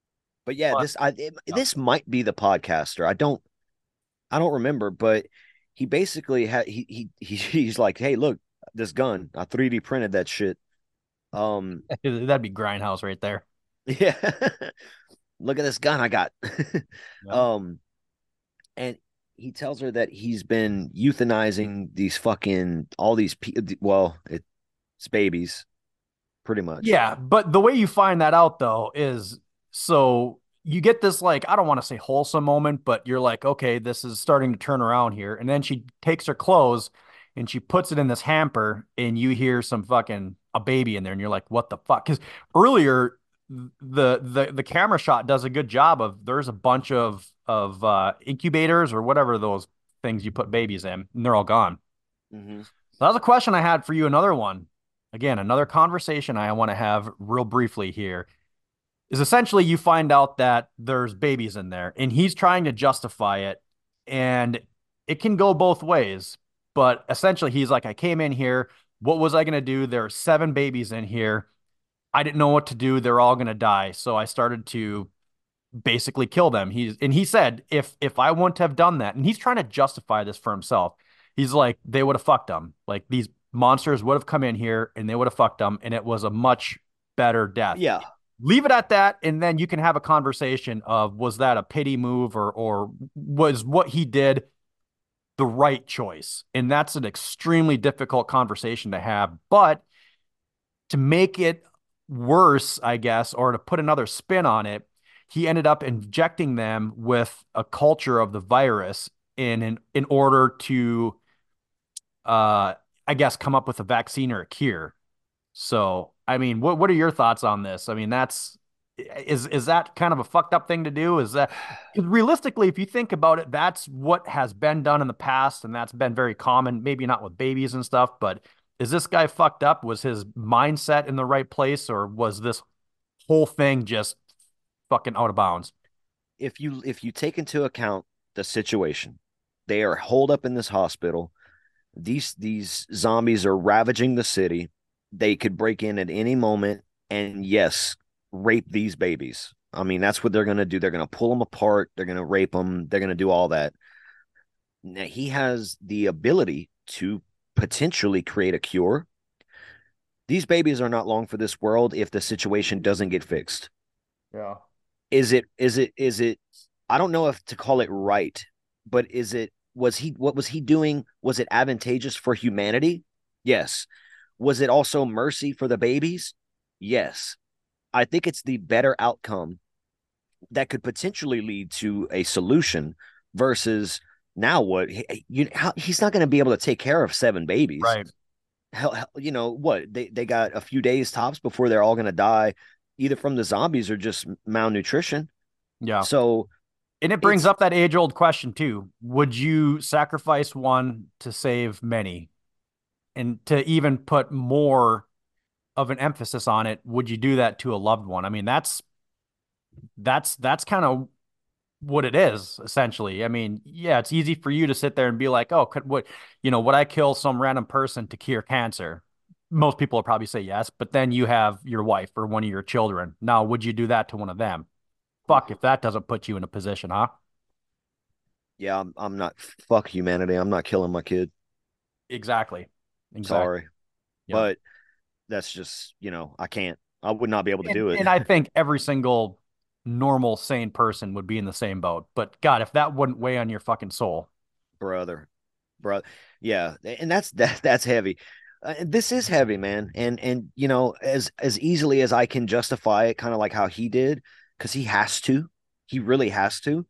But yeah, But this might be the podcaster. I don't remember, but he basically had he's like, hey, look, this gun, I 3D printed that shit. that'd be Grindhouse right there. Yeah, look at this gun I got. Yeah. um, and he tells her that he's been euthanizing these fucking all these well, it's babies, pretty much. Yeah, but the way you find that out though is so you get this like I don't want to say wholesome moment, but you're like, okay, this is starting to turn around here. And then she takes her clothes and she puts it in this hamper, and you hear some fucking a baby in there, and you're like, what the fuck? Because earlier the camera shot does a good job of there's a bunch of incubators or whatever those things you put babies in, and they're all gone. Hmm. So that was a question I had for you. Another one. Again, another conversation I want to have real briefly here is essentially you find out that there's babies in there and he's trying to justify it. And it can go both ways. But essentially, he's like, I came in here. What was I going to do? There are 7 babies in here. I didn't know what to do. They're all going to die. So I started to basically kill them. He said if I wouldn't have done that, and he's trying to justify this for himself. He's like they would have fucked them. Like these monsters would have come in here and they would have fucked them, and it was a much better death. Yeah, Leave it at that, and then you can have a conversation of was that a pity move or was what he did the right choice? And that's an extremely difficult conversation to have. But to make it worse, I guess, or to put another spin on it, he ended up injecting them with a culture of the virus in order to I guess come up with a vaccine or a cure. So, I mean, what are your thoughts on this? I mean, is that kind of a fucked up thing to do? Is that because realistically, if you think about it, that's what has been done in the past, and that's been very common. Maybe not with babies and stuff, but is this guy fucked up? Was his mindset in the right place, or was this whole thing just fucking out of bounds? if you take into account the situation, they are holed up in this hospital. These zombies are ravaging the city. They could break in at any moment and yes, rape these babies. I mean, that's what they're going to do. They're going to pull them apart. They're going to rape them. They're going to do all that. Now, he has the ability to potentially create a cure. These babies are not long for this world if the situation doesn't get fixed. Yeah. Is it I don't know if to call it right, but what was he doing? Was it advantageous for humanity? Yes. Was it also mercy for the babies? Yes. I think it's the better outcome that could potentially lead to a solution versus now what he's not going to be able to take care of 7 babies. Right. Hell, what they got a few days tops before they're all going to die either from the zombies or just malnutrition. Yeah. So And it brings it's up that age old question too. Would you sacrifice one to save many? And to even put more of an emphasis on it, would you do that to a loved one? I mean, that's kind of what it is essentially. I mean, yeah, it's easy for you to sit there and be like, "Oh, would I kill some random person to cure cancer?" Most people will probably say yes, but then you have your wife or one of your children. Now, would you do that to one of them? Fuck if that doesn't put you in a position, huh? yeah, I'm not fuck humanity. I'm not killing my kid. Exactly. Exactly. Sorry, Yep. but that's just I can't. I would not be able to And do it, and I think every single normal, sane person would be in the same boat. But God, if that wouldn't weigh on your fucking soul. brother. Brother, yeah, and that's heavy. This is heavy, man, and as easily as I can justify it, kind of like how he did, because he has to. He really has to.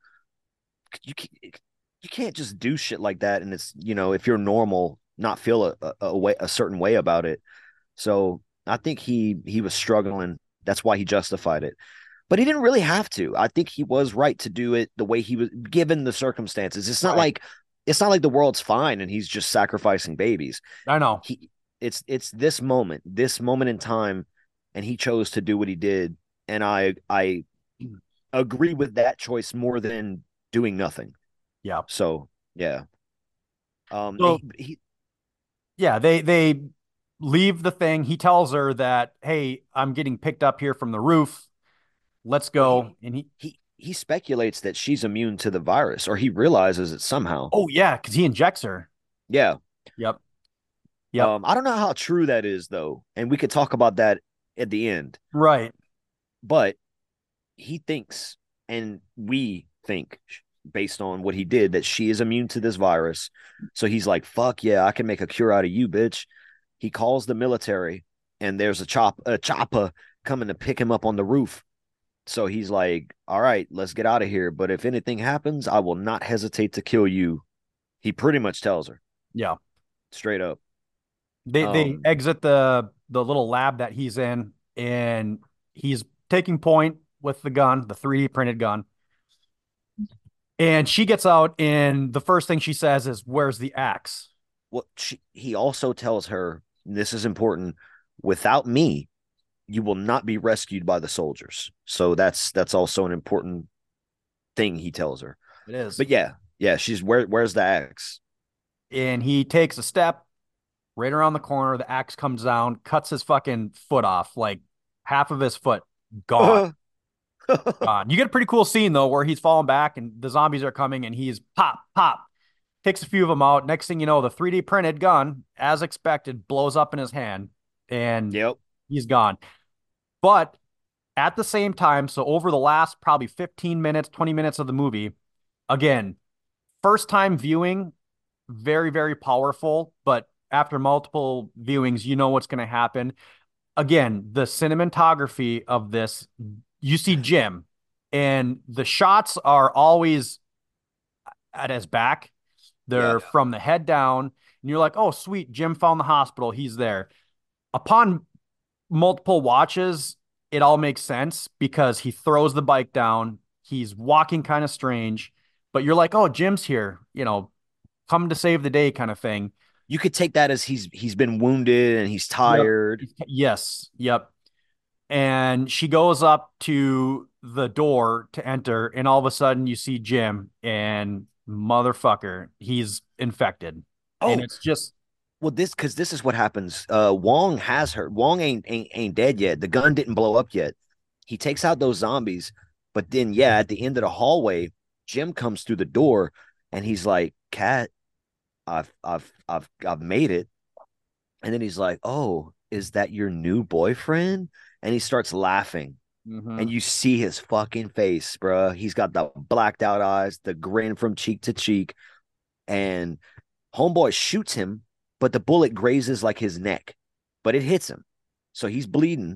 You can't just do shit like that, and it's if you're normal, not feel a certain way about it. So I think he was struggling. That's why he justified it. But he didn't really have to. I think he was right to do it the way he was given the circumstances. Right. It's not like the world's fine and he's just sacrificing babies. I know. It's this moment in time, and he chose to do what he did. And I agree with that choice more than doing nothing. Yeah. So yeah. So He yeah, they leave the thing. He tells her that, hey, I'm getting picked up here from the roof. let's go. And he speculates that she's immune to the virus, or he realizes it somehow. oh yeah, because he injects her. Yeah. Yep. Yep. I don't know how true that is though, and we could talk about that at the end. Right. But he thinks, and we think, based on what he did, that she is immune to this virus. So he's like, "Fuck yeah, I can make a cure out of you, bitch." He calls the military, and there's a chopper coming to pick him up on the roof. So he's like, "All right, let's get out of here. But if anything happens, I will not hesitate to kill you." He pretty much tells her Yeah. straight up. They exit the little lab that he's in, and he's taking point with the gun, the 3D printed gun. And she gets out, and the first thing she says is, "Where's the axe?" Well, he also tells her, and this is important, without me, you will not be rescued by the soldiers. So that's also an important thing he tells her. It is. But yeah, she's where's the axe? And he takes a step right around the corner. The axe comes down, cuts his fucking foot off, like half of his foot gone. Gone. You get a pretty cool scene though, where he's falling back and the zombies are coming, and he's pop, pop, takes a few of them out. Next thing you know, the 3D printed gun, as expected, blows up in his hand, and Yep. he's gone. But at the same time, so over the last probably 15 minutes, 20 minutes of the movie, again, first time viewing, very, very powerful. But after multiple viewings, you know what's going to happen. Again, the cinematography of this, you see Jim, and the shots are always at his back. They're from the head down, and you're like, oh, sweet, Jim found the hospital. He's there. Upon multiple watches, it all makes sense because he throws the bike down. He's walking kind of strange, but you're like, oh, Jim's here, come to save the day kind of thing. You could take that as he's been wounded and he's tired. Yep. Yes. Yep. And she goes up to the door to enter, and all of a sudden you see Jim, and motherfucker, he's infected. Oh, and it's just well, this is what happens. Wong has her. Wong ain't dead yet. The gun didn't blow up yet. He takes out those zombies, but then at the end of the hallway, Jim comes through the door, and he's like, "Cat, I've made it." And then he's like, "Oh, is that your new boyfriend?" And he starts laughing. mm-hmm. And you see his fucking face, bro. He's got the blacked out eyes, the grin from cheek to cheek. And homeboy shoots him, but the bullet grazes like his neck, but it hits him. So he's bleeding.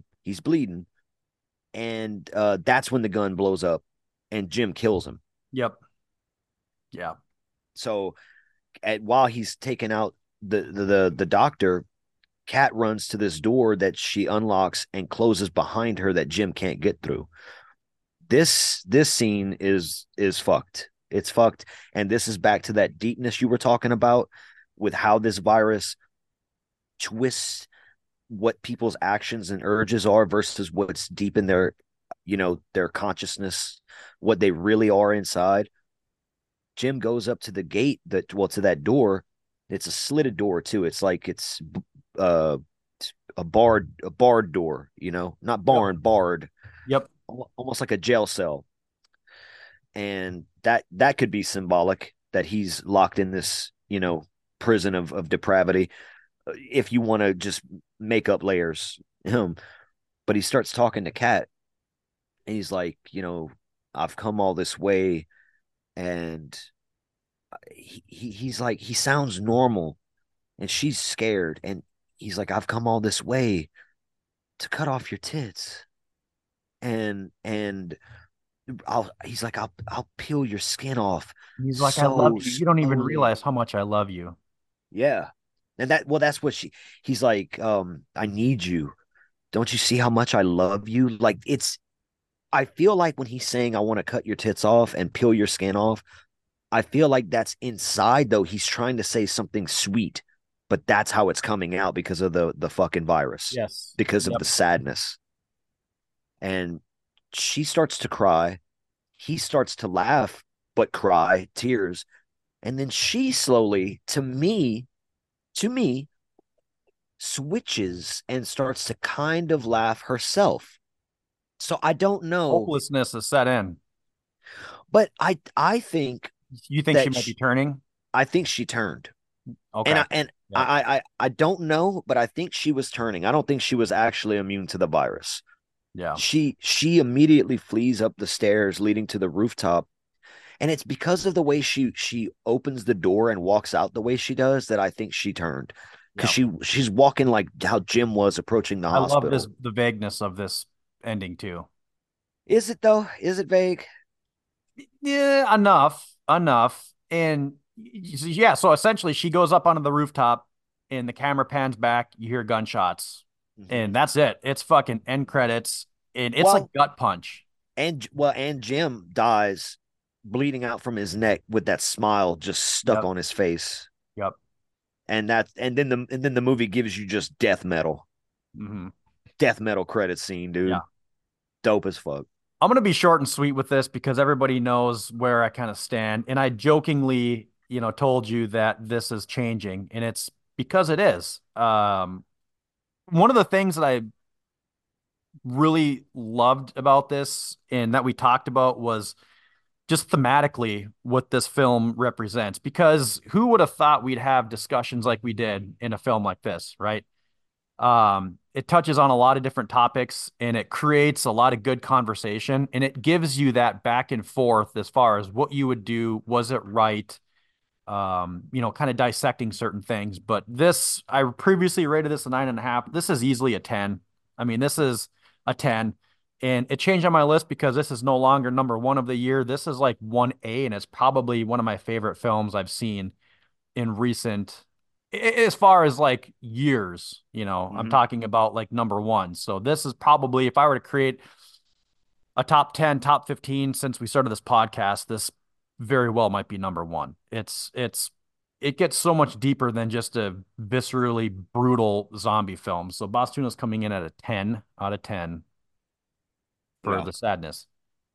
And that's when the gun blows up and Jim kills him. Yep. Yeah. So while he's taking out the doctor, Kat runs to this door that she unlocks and closes behind her that Jim can't get through. This scene is fucked. It's fucked. And this is back to that deepness you were talking about with how this virus twists what people's actions and urges are versus what's deep in their consciousness, what they really are inside. Jim goes up to the gate to that door. It's a slitted door too. It's like it's a barred door, not barn, barred. Yep. Almost like a jail cell. And that could be symbolic that he's locked in this, prison of depravity, if you want to just make up layers. But he starts talking to Kat, and he's like, I've come all this way, and he's like, he sounds normal, and she's scared, and he's like, I've come all this way to cut off your tits, and he's like, I'll peel your skin off. He's like, I love you. You don't even realize how much I love you. Yeah. And that's what he's like, I need you. Don't you see how much I love you? Like, I feel like when he's saying, I want to cut your tits off and peel your skin off, I feel like that's inside, though. He's trying to say something sweet, but that's how it's coming out because of the fucking virus. Yes. Because of the sadness. And she starts to cry. He starts to laugh, but cry, tears. And then she slowly, to me, switches and starts to kind of laugh herself. So I don't know, Hopelessness is set in. but I think You think she that might be turning? I think she turned. And Okay. I and Yep. I don't know, but I think she was turning. I don't think she was actually immune to the virus. Yeah. She immediately flees up the stairs leading to the rooftop. And it's because of the way she opens the door and walks out the way she does that I think she turned. Because Yeah. she's walking like how Jim was approaching the I love hospital. the vagueness of this ending too. Is it though? Is it vague? Yeah, enough. And yeah, so essentially she goes up onto the rooftop and the camera pans back, you hear gunshots, Mhm. and that's it. It's fucking end credits, and it's like Well, gut punch. and Jim dies bleeding out from his neck with that smile just stuck Yep. on his face. Yep. And then the movie gives you just Hmm. death metal credit scene, Yeah. dude. Dope as fuck. I'm gonna be short and sweet with this because everybody knows where I kind of stand. And I jokingly, told you that this is changing, and it's because it is. One of the things that I really loved about this and that we talked about was just thematically what this film represents. Because who would have thought we'd have discussions like we did in a film like this, right? It touches on a lot of different topics and it creates a lot of good conversation and it gives you that back and forth as far as what you would do. Was it right? Kind of dissecting certain things. But this, I previously rated this a 9.5. This is easily a 10. I mean, this is a 10. And it changed on my list because this is no longer number one of the year. This is like 1A, and it's probably one of my favorite films I've seen in recent, as far as like years, I'm Mm-hmm. talking about like number one. So this is probably, if I were to create a top 10, top 15 since we started this podcast, this very well might be number one. It gets so much deeper than just a viscerally brutal zombie film. So Bastuna's coming in at a 10 out of 10 for Yeah. the sadness.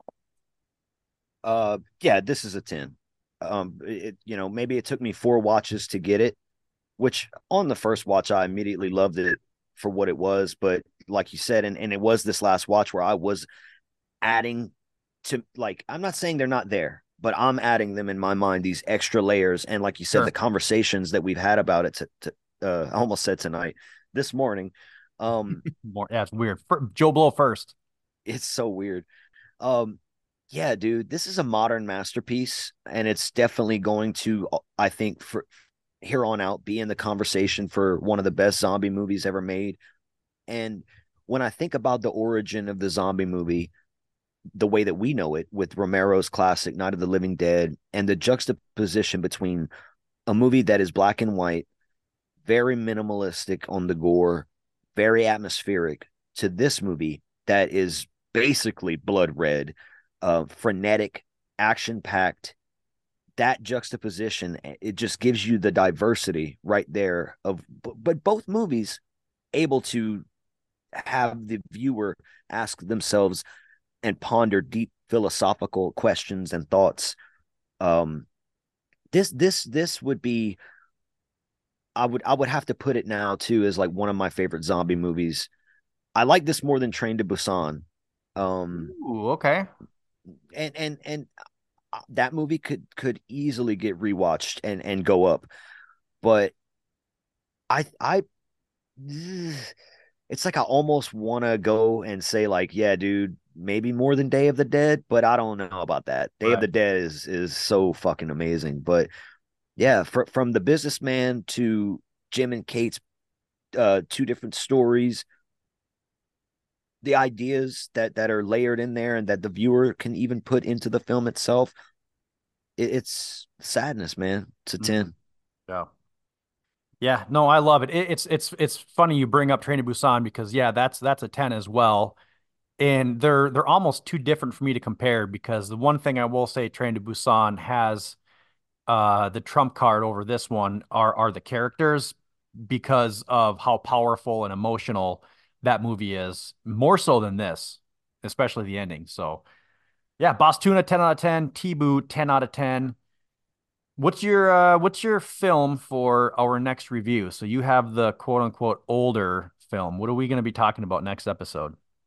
Yeah, this is a 10. Maybe it took me 4 watches to get it, which on the first watch I immediately loved it for what it was. But like you said, and it was this last watch where I was adding to, like, I'm not saying they're not there, but I'm adding them in my mind, these extra layers. And like you said, the Sure. conversations that we've had about it I almost said tonight, this morning. More, yeah, it's weird. Joe Blow first. It's so weird. Um, yeah, dude, this is a modern masterpiece, and it's definitely going to, I think, for here on out, be in the conversation for one of the best zombie movies ever made. And when I think about the origin of the zombie movie, the way that we know it with Romero's classic Night of the Living Dead, and the juxtaposition between a movie that is black and white, very minimalistic on the gore, very atmospheric, to this movie that is basically blood red, frenetic, action packed. That juxtaposition, it just gives you the diversity right there of, but both movies able to have the viewer ask themselves and ponder deep philosophical questions and thoughts. Um, this would be, I would have to put it now too as like one of my favorite zombie movies. I like this more than Train to Busan. Um, Ooh, okay. and that movie could easily get rewatched and go up, but I it's like I almost want to go and say like, yeah, dude, maybe more than Day of the Dead, but I don't know about that. Day of Right. the Dead is so fucking amazing, but yeah, from the businessman to Jim and Kate's two different stories, the ideas that are layered in there and that the viewer can even put into the film itself, it's sadness, man. It's a Mhm. 10. Yeah. Yeah, no, I love it. It's funny you bring up Train to Busan because yeah, that's a 10 as well. And they're almost too different for me to compare because the one thing I will say Train to Busan has the trump card over this one are the characters because of how powerful and emotional that movie is, more so than this, especially the ending. So yeah, Boss Tuna 10 out of 10, T-Boot 10 out of 10. What's your film for our next review? So you have the quote unquote older film. What are we going to be talking about next episode?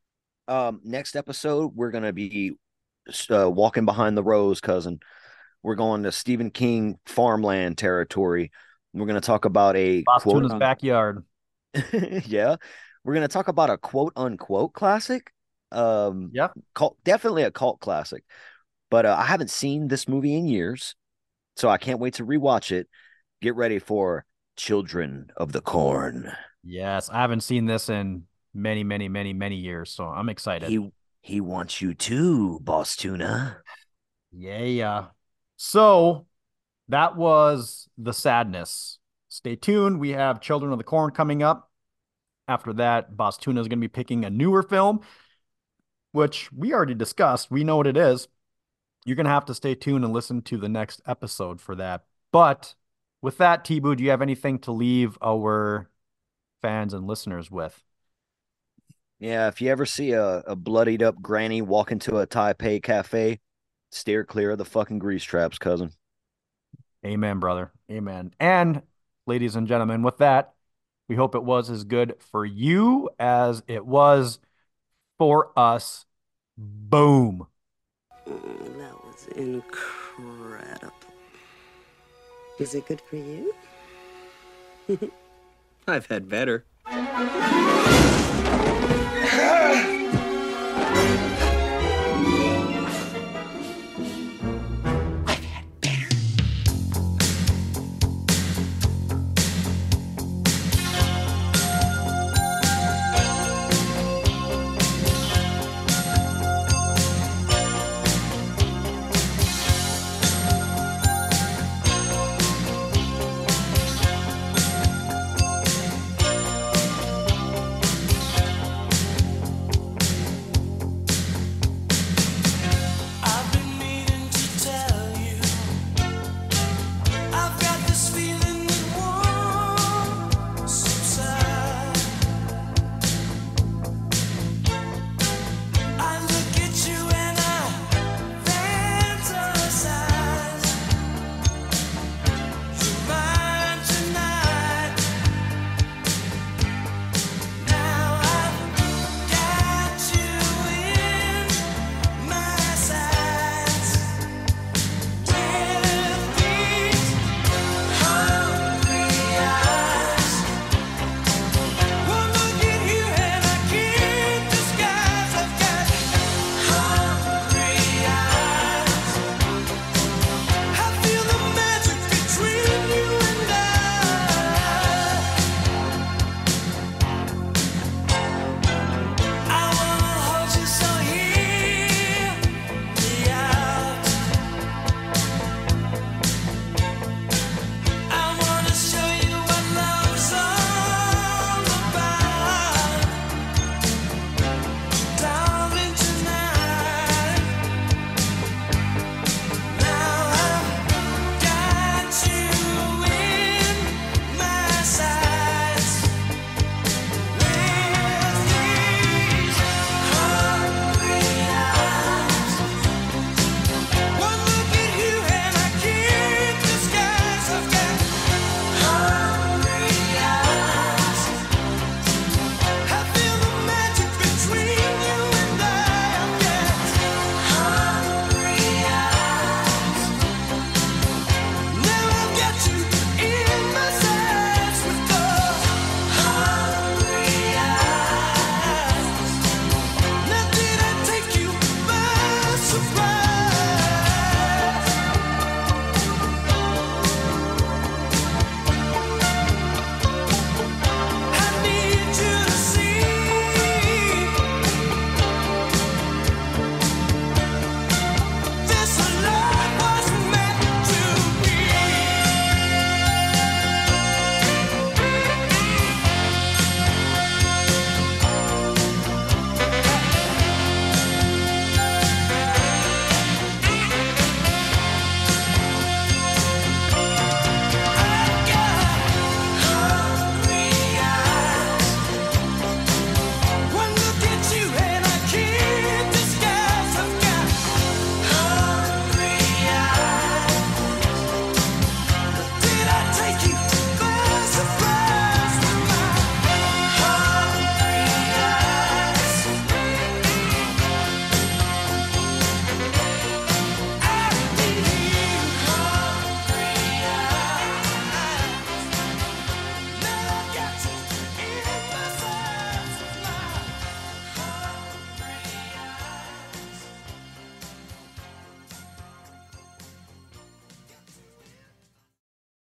Next episode, we're gonna be walking behind the rose, cousin. We're going to Stephen King farmland territory. We're gonna talk about a Boss quote. Tuna's backyard. Yeah, we're gonna talk about a quote unquote classic. Yeah. Definitely a cult classic. But I haven't seen this movie in years, so I can't wait to rewatch it. Get ready for Children of the Corn. Yes, I haven't seen this in many, many, many, many years, so I'm excited. He wants you too, Boss Tuna. Yeah. So that was The Sadness. Stay tuned. We have Children of the Corn coming up. After that, Boss Tuna is going to be picking a newer film, which we already discussed. We know what it is. You're going to have to stay tuned and listen to the next episode for that. But with that, T-Boo, do you have anything to leave our fans and listeners with? Yeah, if you ever see a bloodied up granny walk into a Taipei cafe, steer clear of the fucking grease traps, cousin. Amen, brother. Amen. And ladies and gentlemen, with that, we hope it was as good for you as it was for us. Boom. That was incredible. Is it good for you? I've had better.